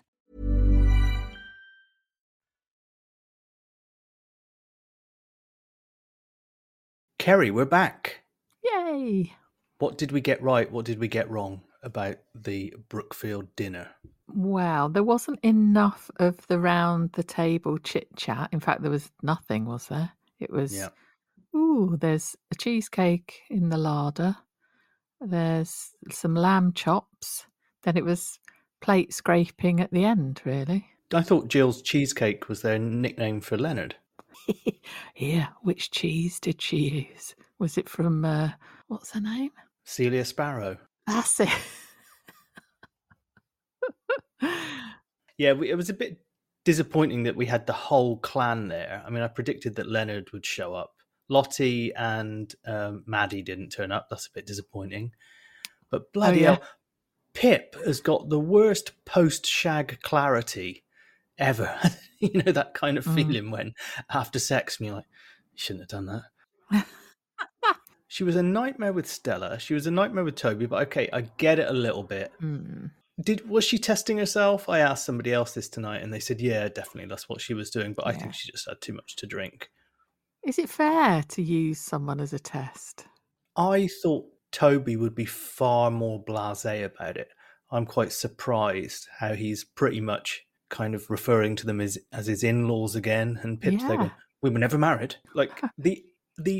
Kerry, we're back. Yay! What did we get right? What did we get wrong about the Brookfield dinner? Well, there wasn't enough of the round the table chit chat. In fact, there was nothing, was there? It was, Yeah. ooh, there's a cheesecake in the larder. There's some lamb chops. Then it was plate scraping at the end, really. I thought Jill's cheesecake was their nickname for Leonard. Yeah, which cheese did she use? Was it from, uh, what's her name? Celia Sparrow. That's it. Yeah, we, it was a bit disappointing that we had the whole clan there. I mean, I predicted that Leonard would show up. Lottie and um, Maddie didn't turn up. That's a bit disappointing. But bloody Oh, yeah. hell, Pip has got the worst post-shag clarity ever. You know, that kind of Mm. feeling when after sex, you're like, you shouldn't have done that. She was a nightmare with Stella. She was a nightmare with Toby. But okay, I get it a little bit. Mm. Did was she testing herself? I asked somebody else this tonight, and they said, "Yeah, definitely, that's what she was doing." But I Yeah. think she just had too much to drink. Is it fair to use someone as a test? I thought Toby would be far more blasé about it. I'm quite surprised how he's pretty much kind of referring to them as as his in-laws again, and Pip's Yeah. like, "We were never married." Like the the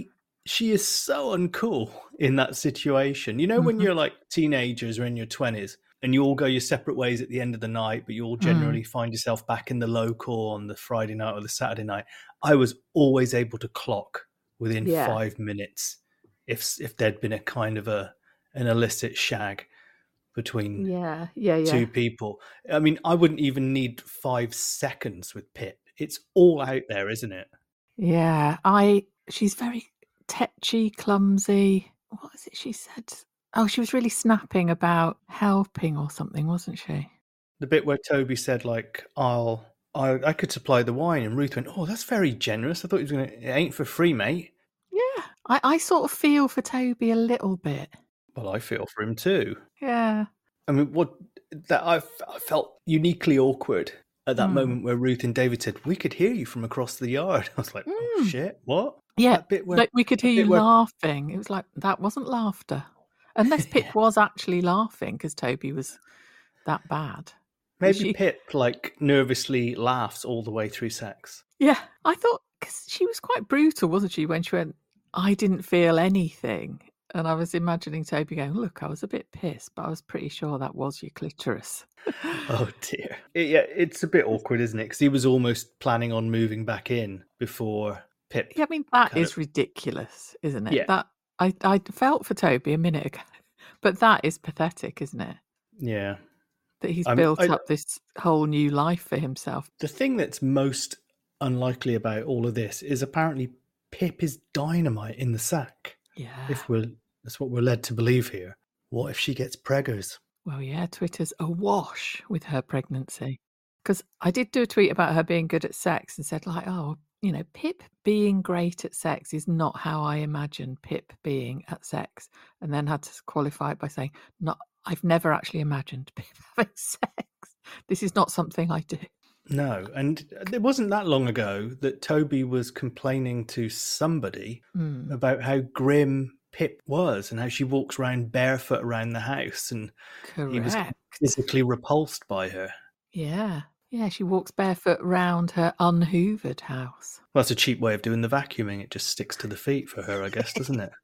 she is so uncool in that situation. You know, when Mhm. you're like teenagers or in your twenties and you all go your separate ways at the end of the night, but you all generally Mm. find yourself back in the local on the Friday night or the Saturday night. I was always able to clock within Yeah. five minutes if if there'd been a kind of a an illicit shag between Yeah, yeah, yeah. two people. I mean, I wouldn't even need five seconds with Pip. It's all out there, isn't it? Yeah, I. She's very tetchy, clumsy. What was it she said? Oh, she was really snapping about helping or something, wasn't she? The bit where Toby said, like, I'll, I, I could supply the wine, and Ruth went, "Oh, that's very generous. I thought he was going to, it ain't for free, mate." Yeah, I, I sort of feel for Toby a little bit. Well, I feel for him too. Yeah. I mean, what that I, I felt uniquely awkward at that Mm. moment where Ruth and David said, "We could hear you from across the yard." I was like, "Oh Mm. shit, what?" Yeah, That bit where like we could that hear you bit where- laughing. It was like, that wasn't laughter. Unless Pip was actually laughing because Toby was that bad. Maybe she- Pip like nervously laughs all the way through sex. Yeah, I thought, because she was quite brutal, wasn't she, when she went, "I didn't feel anything." And I was imagining Toby going, "Look, I was a bit pissed, but I was pretty sure that was your clitoris." Oh dear. It- yeah, it's a bit awkward, isn't it? Because he was almost planning on moving back in before Pip. Yeah, I mean, that kind is of- ridiculous, isn't it? Yeah. That I, I felt for Toby a minute ago, but that is pathetic, isn't it? Yeah. That he's I'm- built I- up this whole new life for himself. The thing that's most unlikely about all of this is apparently Pip is dynamite in the sack. Yeah. If we're that's what we're led to believe here. What if she gets preggers? Well, yeah, Twitter's awash with her pregnancy. Because I did do a tweet about her being good at sex and said, like, oh, you know, Pip being great at sex is not how I imagine Pip being at sex. And then had to qualify it by saying, not, I've never actually imagined Pip having sex. This is not something I do. No, and it wasn't that long ago that Toby was complaining to somebody Mm. about how grim Pip was and how she walks around barefoot around the house, and he was Correct. physically repulsed by her. Yeah. Yeah, she walks barefoot round her unhoovered house. Well, that's a cheap way of doing the vacuuming. It just sticks to the feet for her, I guess, doesn't it?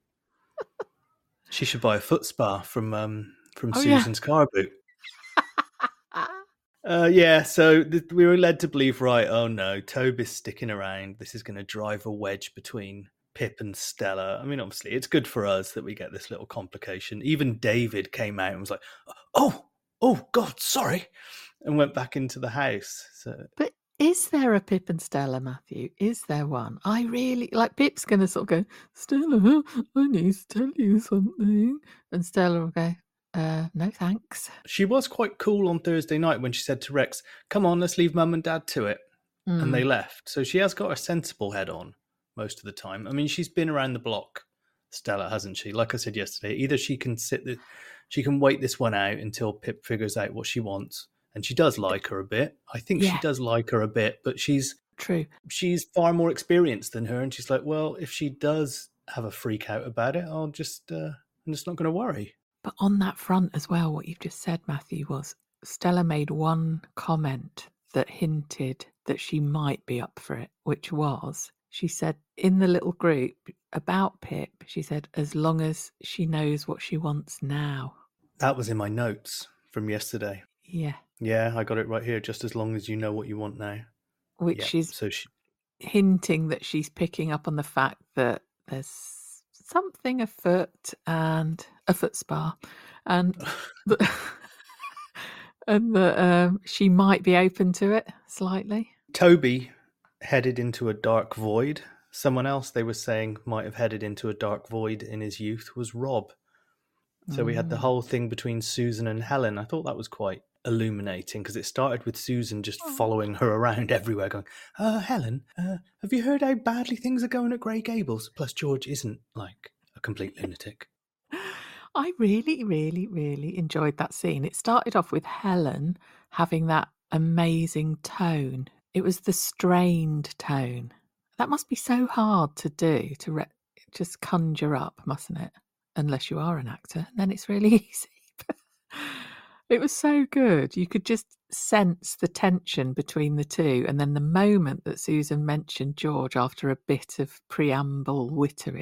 She should buy a foot spa from um, from Oh, yeah. Susan's car boot. Uh, yeah, so th- we were led to believe, right, oh no, Toby's sticking around. This is going to drive a wedge between Pip and Stella. I mean, obviously, it's good for us that we get this little complication. Even David came out and was like, oh, oh, God, sorry, and went back into the house. So But is there a Pip and Stella, Matthew? Is there one? I really, like, Pip's going to sort of go, "Stella, I need to tell you something." And Stella will go, uh, "No, thanks." she was quite cool on Thursday night when she said to Rex, come on, let's leave Mum and Dad to it. And they Mm. left. So she has got a sensible head on most of the time. I mean, she's been around the block, Stella, hasn't she? Like I said yesterday, either she can sit the, she can wait this one out until Pip figures out what she wants, and she does like her a bit. I think Yeah. she does like her a bit, but she's True. she's far more experienced than her, and she's like, well, if she does have a freak out about it, I'll just uh, I'm just not going to worry. But on that front as well, what you've just said, Matthew, was Stella made one comment that hinted that she might be up for it, which was, she said in the little group about Pip, she said, as long as she knows what she wants now. That was in my notes from yesterday. Yeah. Yeah, I got it right here. Just as long as you know what you want now. Which Yeah, is so she hinting that she's picking up on the fact that there's something afoot and a foot spa, and that, and that um, she might be open to it slightly. Toby headed into a dark void. Someone else they were saying might have headed into a dark void in his youth was Rob. So we had the Mm. whole thing between Susan and Helen. I thought that was quite illuminating because it started with Susan just following her around everywhere going, uh, Helen, uh, have you heard how badly things are going at Grey Gables? Plus George isn't like a complete lunatic. I really, really, really enjoyed that scene. It started off with Helen having that amazing tone. It was the strained tone. That must be so hard to do, to re- just conjure up, mustn't it? Unless you are an actor, then it's really easy. It was so good. You could just sense the tension between the two. And then the moment that Susan mentioned George after a bit of preamble wittering,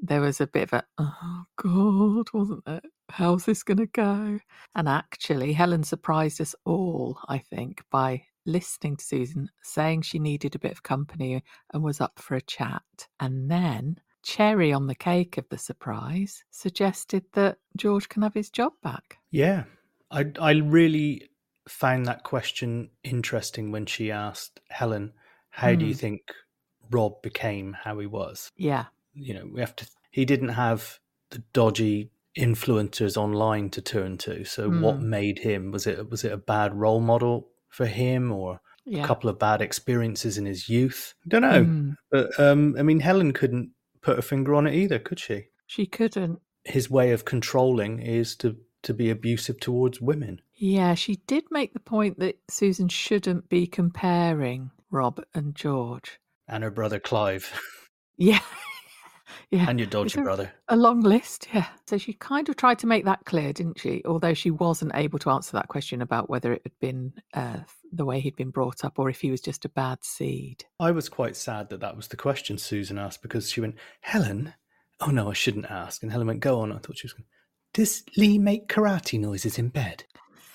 there was a bit of a, oh God, wasn't it? How's this going to go? And actually, Helen surprised us all, I think, by listening to Susan, saying she needed a bit of company and was up for a chat. And then, cherry on the cake of the surprise, suggested that George can have his job back. Yeah, I, I really found that question interesting when she asked Helen, how mm. do you think Rob became how he was? Yeah. You know, we have to, he didn't have the dodgy influencers online to turn to. So mm. what made him, was it, was it a bad role model for him, or yeah. a couple of bad experiences in his youth? I don't know. Mm. But, um, I mean, Helen couldn't put a finger on it either, could she? She couldn't. His way of controlling is to, to be abusive towards women. Yeah, she did make the point that Susan shouldn't be comparing Rob and George. And her brother Clive. Yeah. Yeah. And your dodgy a, brother. A long list, yeah. So she kind of tried to make that clear, didn't she? Although she wasn't able to answer that question about whether it had been uh, the way he'd been brought up or if he was just a bad seed. I was quite sad that that was the question Susan asked, because she went, Helen, oh no, I shouldn't ask. And Helen went, go on. I thought she was going, does Lee make karate noises in bed?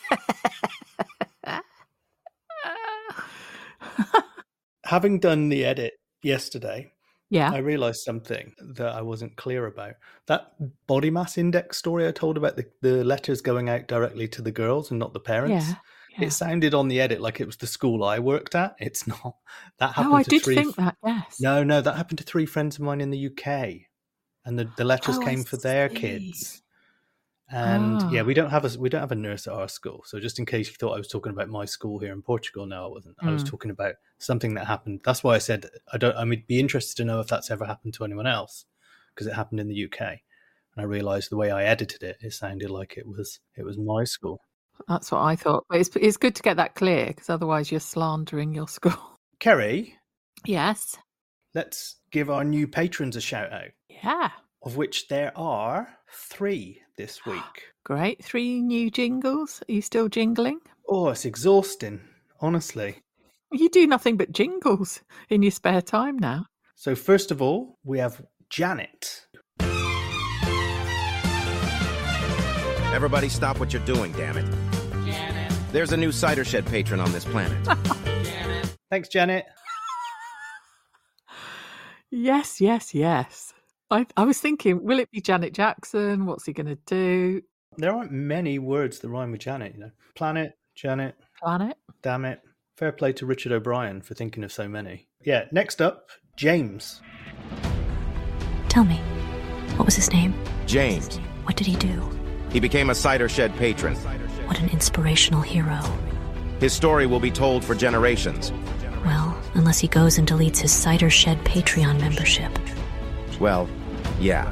Having done the edit yesterday, yeah, I realised something that I wasn't clear about. That body mass index story I told about, the, the letters going out directly to the girls and not the parents. Yeah, yeah. It sounded on the edit like it was the school I worked at. It's not. That happened oh, I to did three, think that, yes. No, no, that happened to three friends of mine in the U K. And the, the letters oh, came I for see. their kids. And ah. yeah, we don't have a we don't have a nurse at our school. So just in case you thought I was talking about my school here in Portugal, no, I wasn't. Mm. I was talking about something that happened. That's why I said I don't. I would be interested to know if that's ever happened to anyone else, because it happened in the U K. And I realised the way I edited it, it sounded like it was it was my school. That's what I thought. But it's it's good to get that clear, because otherwise you're slandering your school. Kerry, yes, let's give our new patrons a shout out. Yeah. Of which there are three this week. Great. Three new jingles. Are you still jingling? Oh, it's exhausting, honestly. You do nothing but jingles in your spare time now. So first of all, we have Janet. Everybody stop what you're doing, damn it. Janet. There's a new Cider Shed patron on this planet. Janet. Thanks, Janet. Yes, yes, yes. I, I was thinking, will it be Janet Jackson? What's he going to do? There aren't many words that rhyme with Janet, you know. Planet, Janet. Planet. Damn it. Fair play to Richard O'Brien for thinking of so many. Yeah, next up, James. Tell me, what was his name? James. What did he do? He became a Cider Shed patron. What an inspirational hero. His story will be told for generations. Well, unless he goes and deletes his Cider Shed Patreon membership. Well, yeah.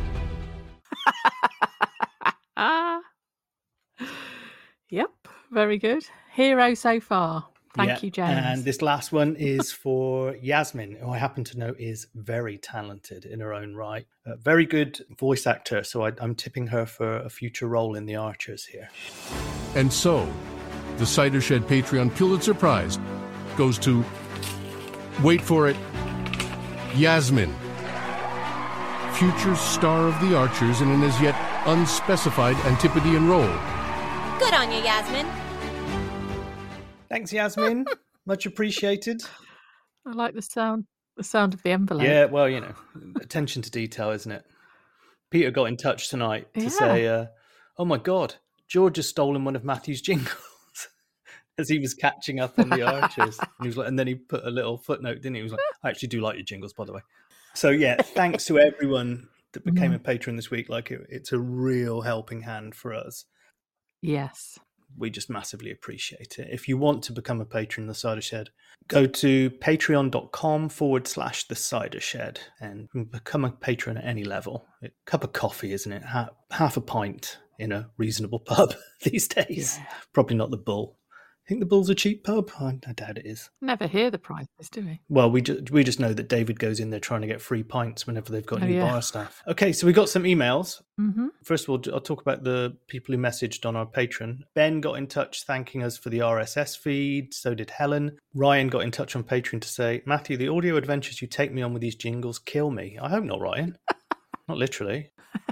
Yep, very good. Hero so far. Thank yeah, you, James. And this last one is for Yasmin, who I happen to know is very talented in her own right. A very good voice actor, so I, I'm tipping her for a future role in The Archers here. And so, the Cider Shed Patreon Pulitzer Prize goes to, wait for it, Yasmin, future star of The Archers in an as yet unspecified Antipodean role. Good on you, Yasmin. Thanks, Yasmin. Much appreciated. I like the sound the sound of the envelope. Yeah, well, you know, attention to detail, isn't it? Peter got in touch tonight to yeah. say, uh, oh my God, George has stolen one of Matthew's jingles as he was catching up on The Archers. And, he was like, and then he put a little footnote, didn't he? He was like, I actually do like your jingles, by the way. So yeah, thanks to everyone that became mm. a patron this week. Like it, it's a real helping hand for us. Yes. We just massively appreciate it. If you want to become a patron of The Cider Shed, go to patreon.com forward slash The Cider Shed and become a patron at any level. A cup of coffee, isn't it? Half, half a pint in a reasonable pub these days. Yeah. Probably not the Bull. I think the Bull's a cheap pub. I, I doubt it is. Never hear the prices, do we? Well, we just, we just know that David goes in there trying to get free pints whenever they've got oh, new yeah. bar staff. Okay, so we got some emails. Mm-hmm. First of all, I'll talk about the people who messaged on our Patreon. Ben got in touch thanking us for the R S S feed. So did Helen. Ryan got in touch on Patreon to say, Matthew, the audio adventures you take me on with these jingles kill me. I hope not, Ryan. not literally.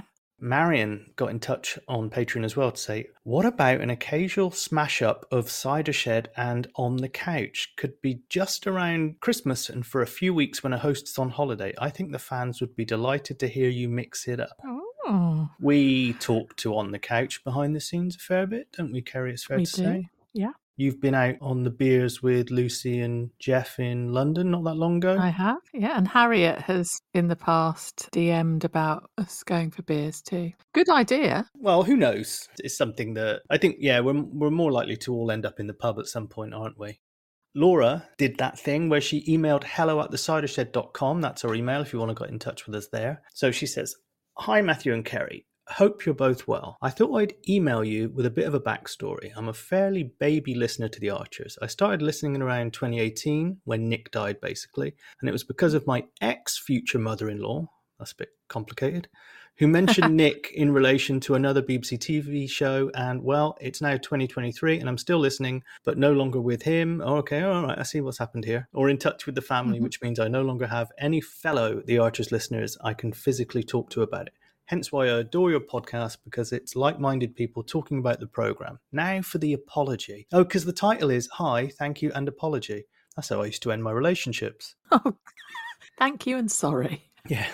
Marion got in touch on Patreon as well to say, what about an occasional smash up of Cider Shed and On the Couch? Could be just around Christmas and for a few weeks when a host is on holiday. I think the fans would be delighted to hear you mix it up. Oh. We talk to On the Couch behind the scenes a fair bit, don't we, Kerry? It's fair We to do. say. Yeah. You've been out on the beers with Lucy and Jeff in London not that long ago. I have, yeah. And Harriet has in the past D M'd about us going for beers too. Good idea. Well, who knows? It's something that I think, yeah, we're, we're more likely to all end up in the pub at some point, aren't we? Laura did that thing where she emailed hello at the cider shed dot com. That's our email if you want to get in touch with us there. So she says, hi, Matthew and Kerry. Hope you're both well. I thought I'd email you with a bit of a backstory. I'm a fairly baby listener to the Archers. I started listening in around twenty eighteen when Nick died, basically, and it was because of my ex-future mother-in-law, that's a bit complicated, who mentioned Nick in relation to another B B C T V show, and, well, it's now twenty twenty-three, and I'm still listening, but no longer with him. Oh, okay, all right, I see what's happened here. Or in touch with the family, mm-hmm. which means I no longer have any fellow The Archers listeners I can physically talk to about it. Hence why I adore your podcast, because it's like-minded people talking about the programme. Now for the apology. Oh, because the title is Hi, Thank You and Apology. That's how I used to end my relationships. Oh, thank you and sorry. Yeah.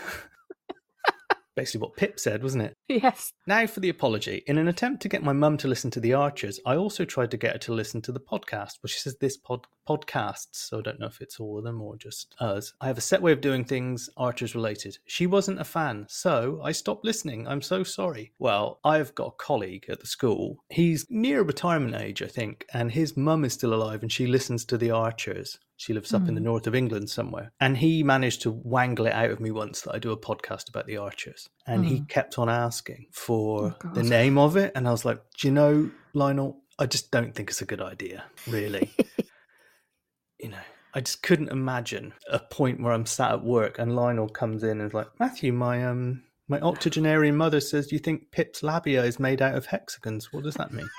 Basically what Pip said, wasn't it? Yes. Now for the apology. In an attempt to get my mum to listen to The Archers, I also tried to get her to listen to the podcast. Well, she says this pod podcasts, so I don't know if it's all of them or just us. I have a set way of doing things Archers related. She wasn't a fan, so I stopped listening. I'm so sorry. Well, I've got a colleague at the school. He's near retirement age, I think, and his mum is still alive and she listens to The Archers. She lives up mm. in the north of England somewhere. And he managed to wangle it out of me once that I do a podcast about the Archers. And mm. he kept on asking for oh, the name of it. And I was like, do you know, Lionel, I just don't think it's a good idea, really. You know, I just couldn't imagine a point where I'm sat at work and Lionel comes in and is like, Matthew, my um my octogenarian mother says, do you think Pip's labia is made out of hexagons? What does that mean?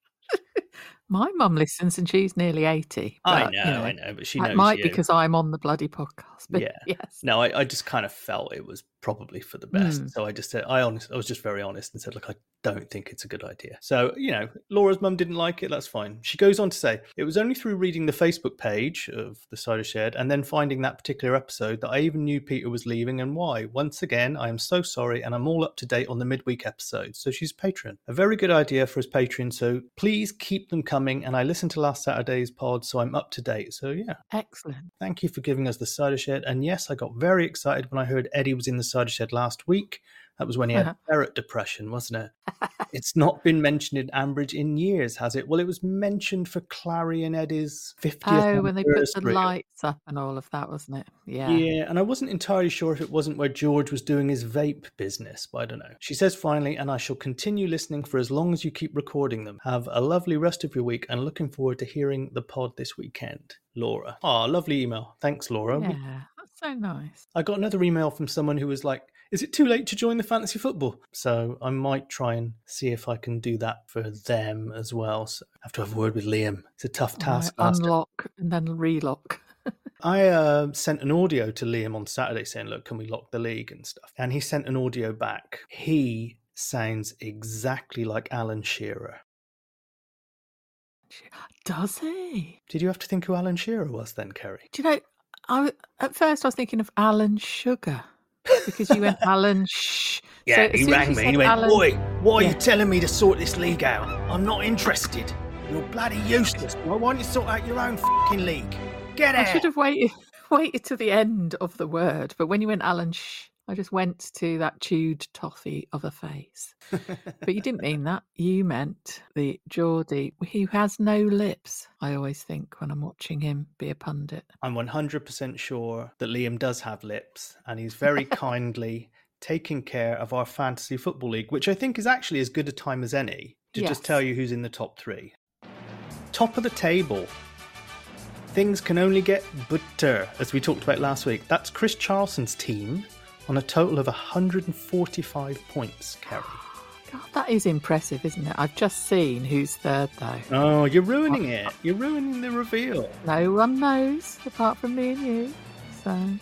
My mum listens and she's nearly eighty. But, I know, you know, I know, but she knows it might you. be because I'm on the bloody podcast. But yeah. Yes. No, I, I just kind of felt it was probably for the best. Mm. So I just said, I honest, I was just very honest and said, look, I don't think it's a good idea. So, you know, Laura's mum didn't like it. That's fine. She goes on to say, it was only through reading the Facebook page of the Cider Shed and then finding that particular episode that I even knew Peter was leaving and why. Once again, I am so sorry and I'm all up to date on the midweek episodes. So she's a patron. A very good idea for his patron. So please keep them coming. And I listened to last Saturday's pod, so I'm up to date. So yeah. Excellent. Thank you for giving us the Cider Shed. And yes, I got very excited when I heard Eddie was in the Cider Shed last week. That was when he had uh-huh. ferret depression, wasn't it? It's not been mentioned in Ambridge in years, has it? Well, it was mentioned for Clary and Eddie's fiftieth Oh, when they put the anniversary. lights up and all of that, wasn't it? Yeah. Yeah, and I wasn't entirely sure if it wasn't where George was doing his vape business, but I don't know. She says finally, and I shall continue listening for as long as you keep recording them. Have a lovely rest of your week and looking forward to hearing the pod this weekend. Laura. Oh, lovely email. Thanks, Laura. Yeah, that's so nice. I got another email from someone who was like, is it too late to join the fantasy football? So I might try and see if I can do that for them as well. So I have to have a word with Liam. It's a tough task. Right, unlock and then relock. I uh, sent an audio to Liam on Saturday saying, look, can we lock the league and stuff? And he sent an audio back. He sounds exactly like Alan Shearer. Does he? Did you have to think who Alan Shearer was then, Kerry? Do you know, I, at first I was thinking of Alan Sugar. Because you went, Alan, shh. Yeah, so he rang me and he went, Alan, boy, why yeah. are you telling me to sort this league out? I'm not interested. You're bloody useless. Why don't you sort out your own f***ing league? Get out. I should have waited, waited to the end of the word. But when you went, Alan, shh, I just went to that chewed toffee of a face. But you didn't mean that. You meant the Geordie who has no lips, I always think when I'm watching him be a pundit. I'm one hundred percent sure that Liam does have lips and he's very kindly taking care of our fantasy football league, which I think is actually as good a time as any to yes. just tell you who's in the top three. Top of the table. Things can only get better, as we talked about last week. That's Chris Charleston's team on a total of one hundred forty-five points, Kerry. God, that is impressive, isn't it? I've just seen who's third, though. Oh, you're ruining it. You're ruining the reveal. No one knows, apart from me and you. So,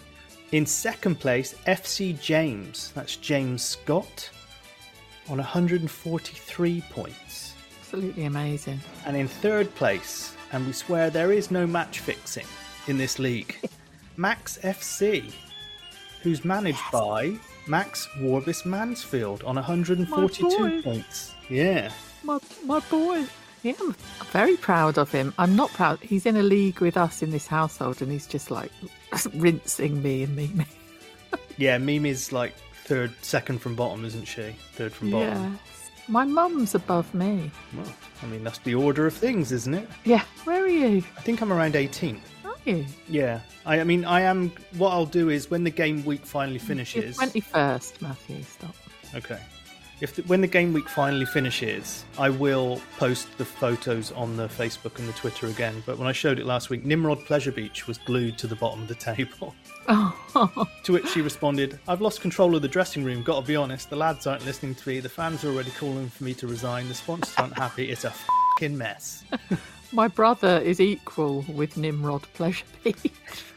In second place, F C James. That's James Scott on one hundred forty-three points. Absolutely amazing. And in third place, and we swear there is no match fixing in this league, Max F C, who's managed yes. by Max Warbis Mansfield on one hundred forty-two points. Yeah. My, my boy. Yeah, I'm very proud of him. I'm not proud. He's in a league with us in this household and he's just like rinsing me and Mimi. Yeah, Mimi's like third, second from bottom, isn't she? Third from bottom. Yes. My mum's above me. Well, I mean, that's the order of things, isn't it? Yeah. Where are you? I think I'm around eighteenth. Are you? Yeah. I, I mean, I am... What I'll do is when the game week finally finishes... You're twenty-first, Matthew. Stop. Okay. If the, when the game week finally finishes, I will post the photos on the Facebook and the Twitter again. But when I showed it last week, Nimrod Pleasure Beach was glued to the bottom of the table. Oh. To which she responded, I've lost control of the dressing room, gotta be honest. The lads aren't listening to me. The fans are already calling for me to resign. The sponsors aren't happy. It's a f***ing mess. My brother is equal with Nimrod Pleasure Beach.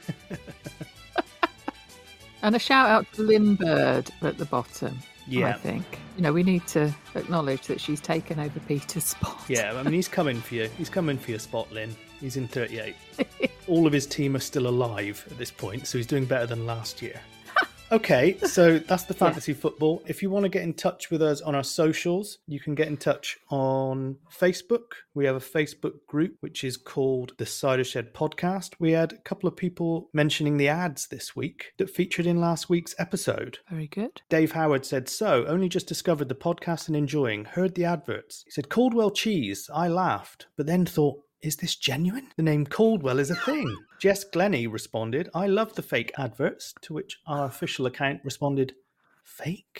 And a shout out to Lynn Bird at the bottom. Yeah. I think. You know, we need to acknowledge that she's taken over Peter's spot. Yeah, I mean, he's coming for you. He's coming for your spot, Lynn. He's in thirty-eight. All of his team are still alive at this point, so he's doing better than last year. Okay, so that's the fantasy yeah. football. If you want to get in touch with us on our socials, you can get in touch on Facebook. We have a Facebook group, which is called the Cider Shed Podcast. We had a couple of people mentioning the ads this week that featured in last week's episode. Very good. Dave Howard said, so, only just discovered the podcast and enjoying, heard the adverts. He said, Caldwell cheese. I laughed, but then thought, is this genuine? The name Caldwell is a thing. Jess Glennie responded, I love the fake adverts, to which our official account responded, fake?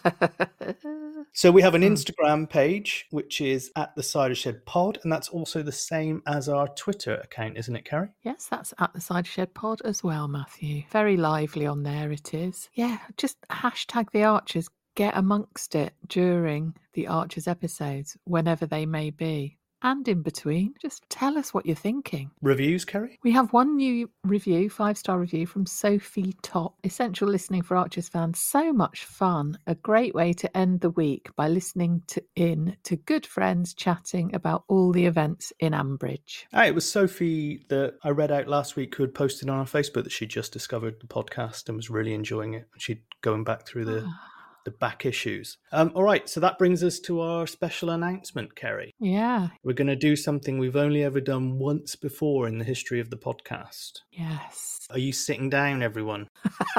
So we have an Instagram page, which is at the Cider Shed Pod, and that's also the same as our Twitter account, isn't it, Carrie? Yes, that's at the Cider Shed Pod as well, Matthew. Very lively on there it is. Yeah, just hashtag the Archers. Get amongst it during the Archers episodes, whenever they may be. And in between, just tell us what you're thinking. Reviews, Kerry? We have one new review, five-star review from Sophie Top. Essential listening for Archers fans. So much fun. A great way to end the week by listening to in to good friends chatting about all the events in Ambridge. Ah, it was Sophie that I read out last week who had posted on our Facebook that she just discovered the podcast and was really enjoying it. She'd going back through the... the back issues. Um, all right, so that brings us to our special announcement, Kerry. Yeah. We're going to do something we've only ever done once before in the history of the podcast. Yes. Are you sitting down, everyone?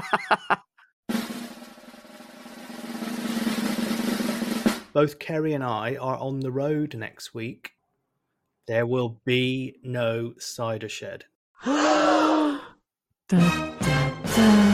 Both Kerry and I are on the road next week. There will be no Cider Shed. da, da, da.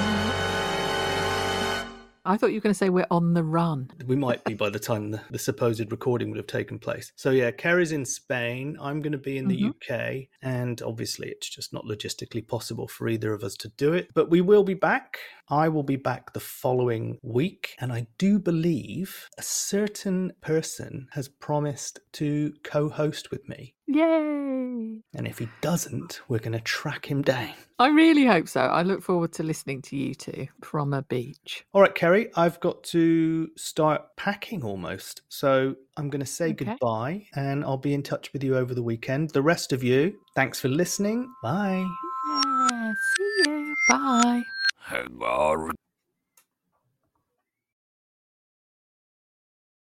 I thought you were going to say we're on the run. We might be by the time the, the supposed recording would have taken place. So yeah, Kerry's in Spain. I'm going to be in the mm-hmm. U K. And obviously it's just not logistically possible for either of us to do it. But we will be back. I will be back the following week. And I do believe a certain person has promised to co-host with me. Yay! And if he doesn't, we're going to track him down. I really hope so. I look forward to listening to you two from a beach. All right, Kerry, I've got to start packing almost. So I'm going to say okay. goodbye and I'll be in touch with you over the weekend. The rest of you, thanks for listening. Bye. Yeah, see you. Bye.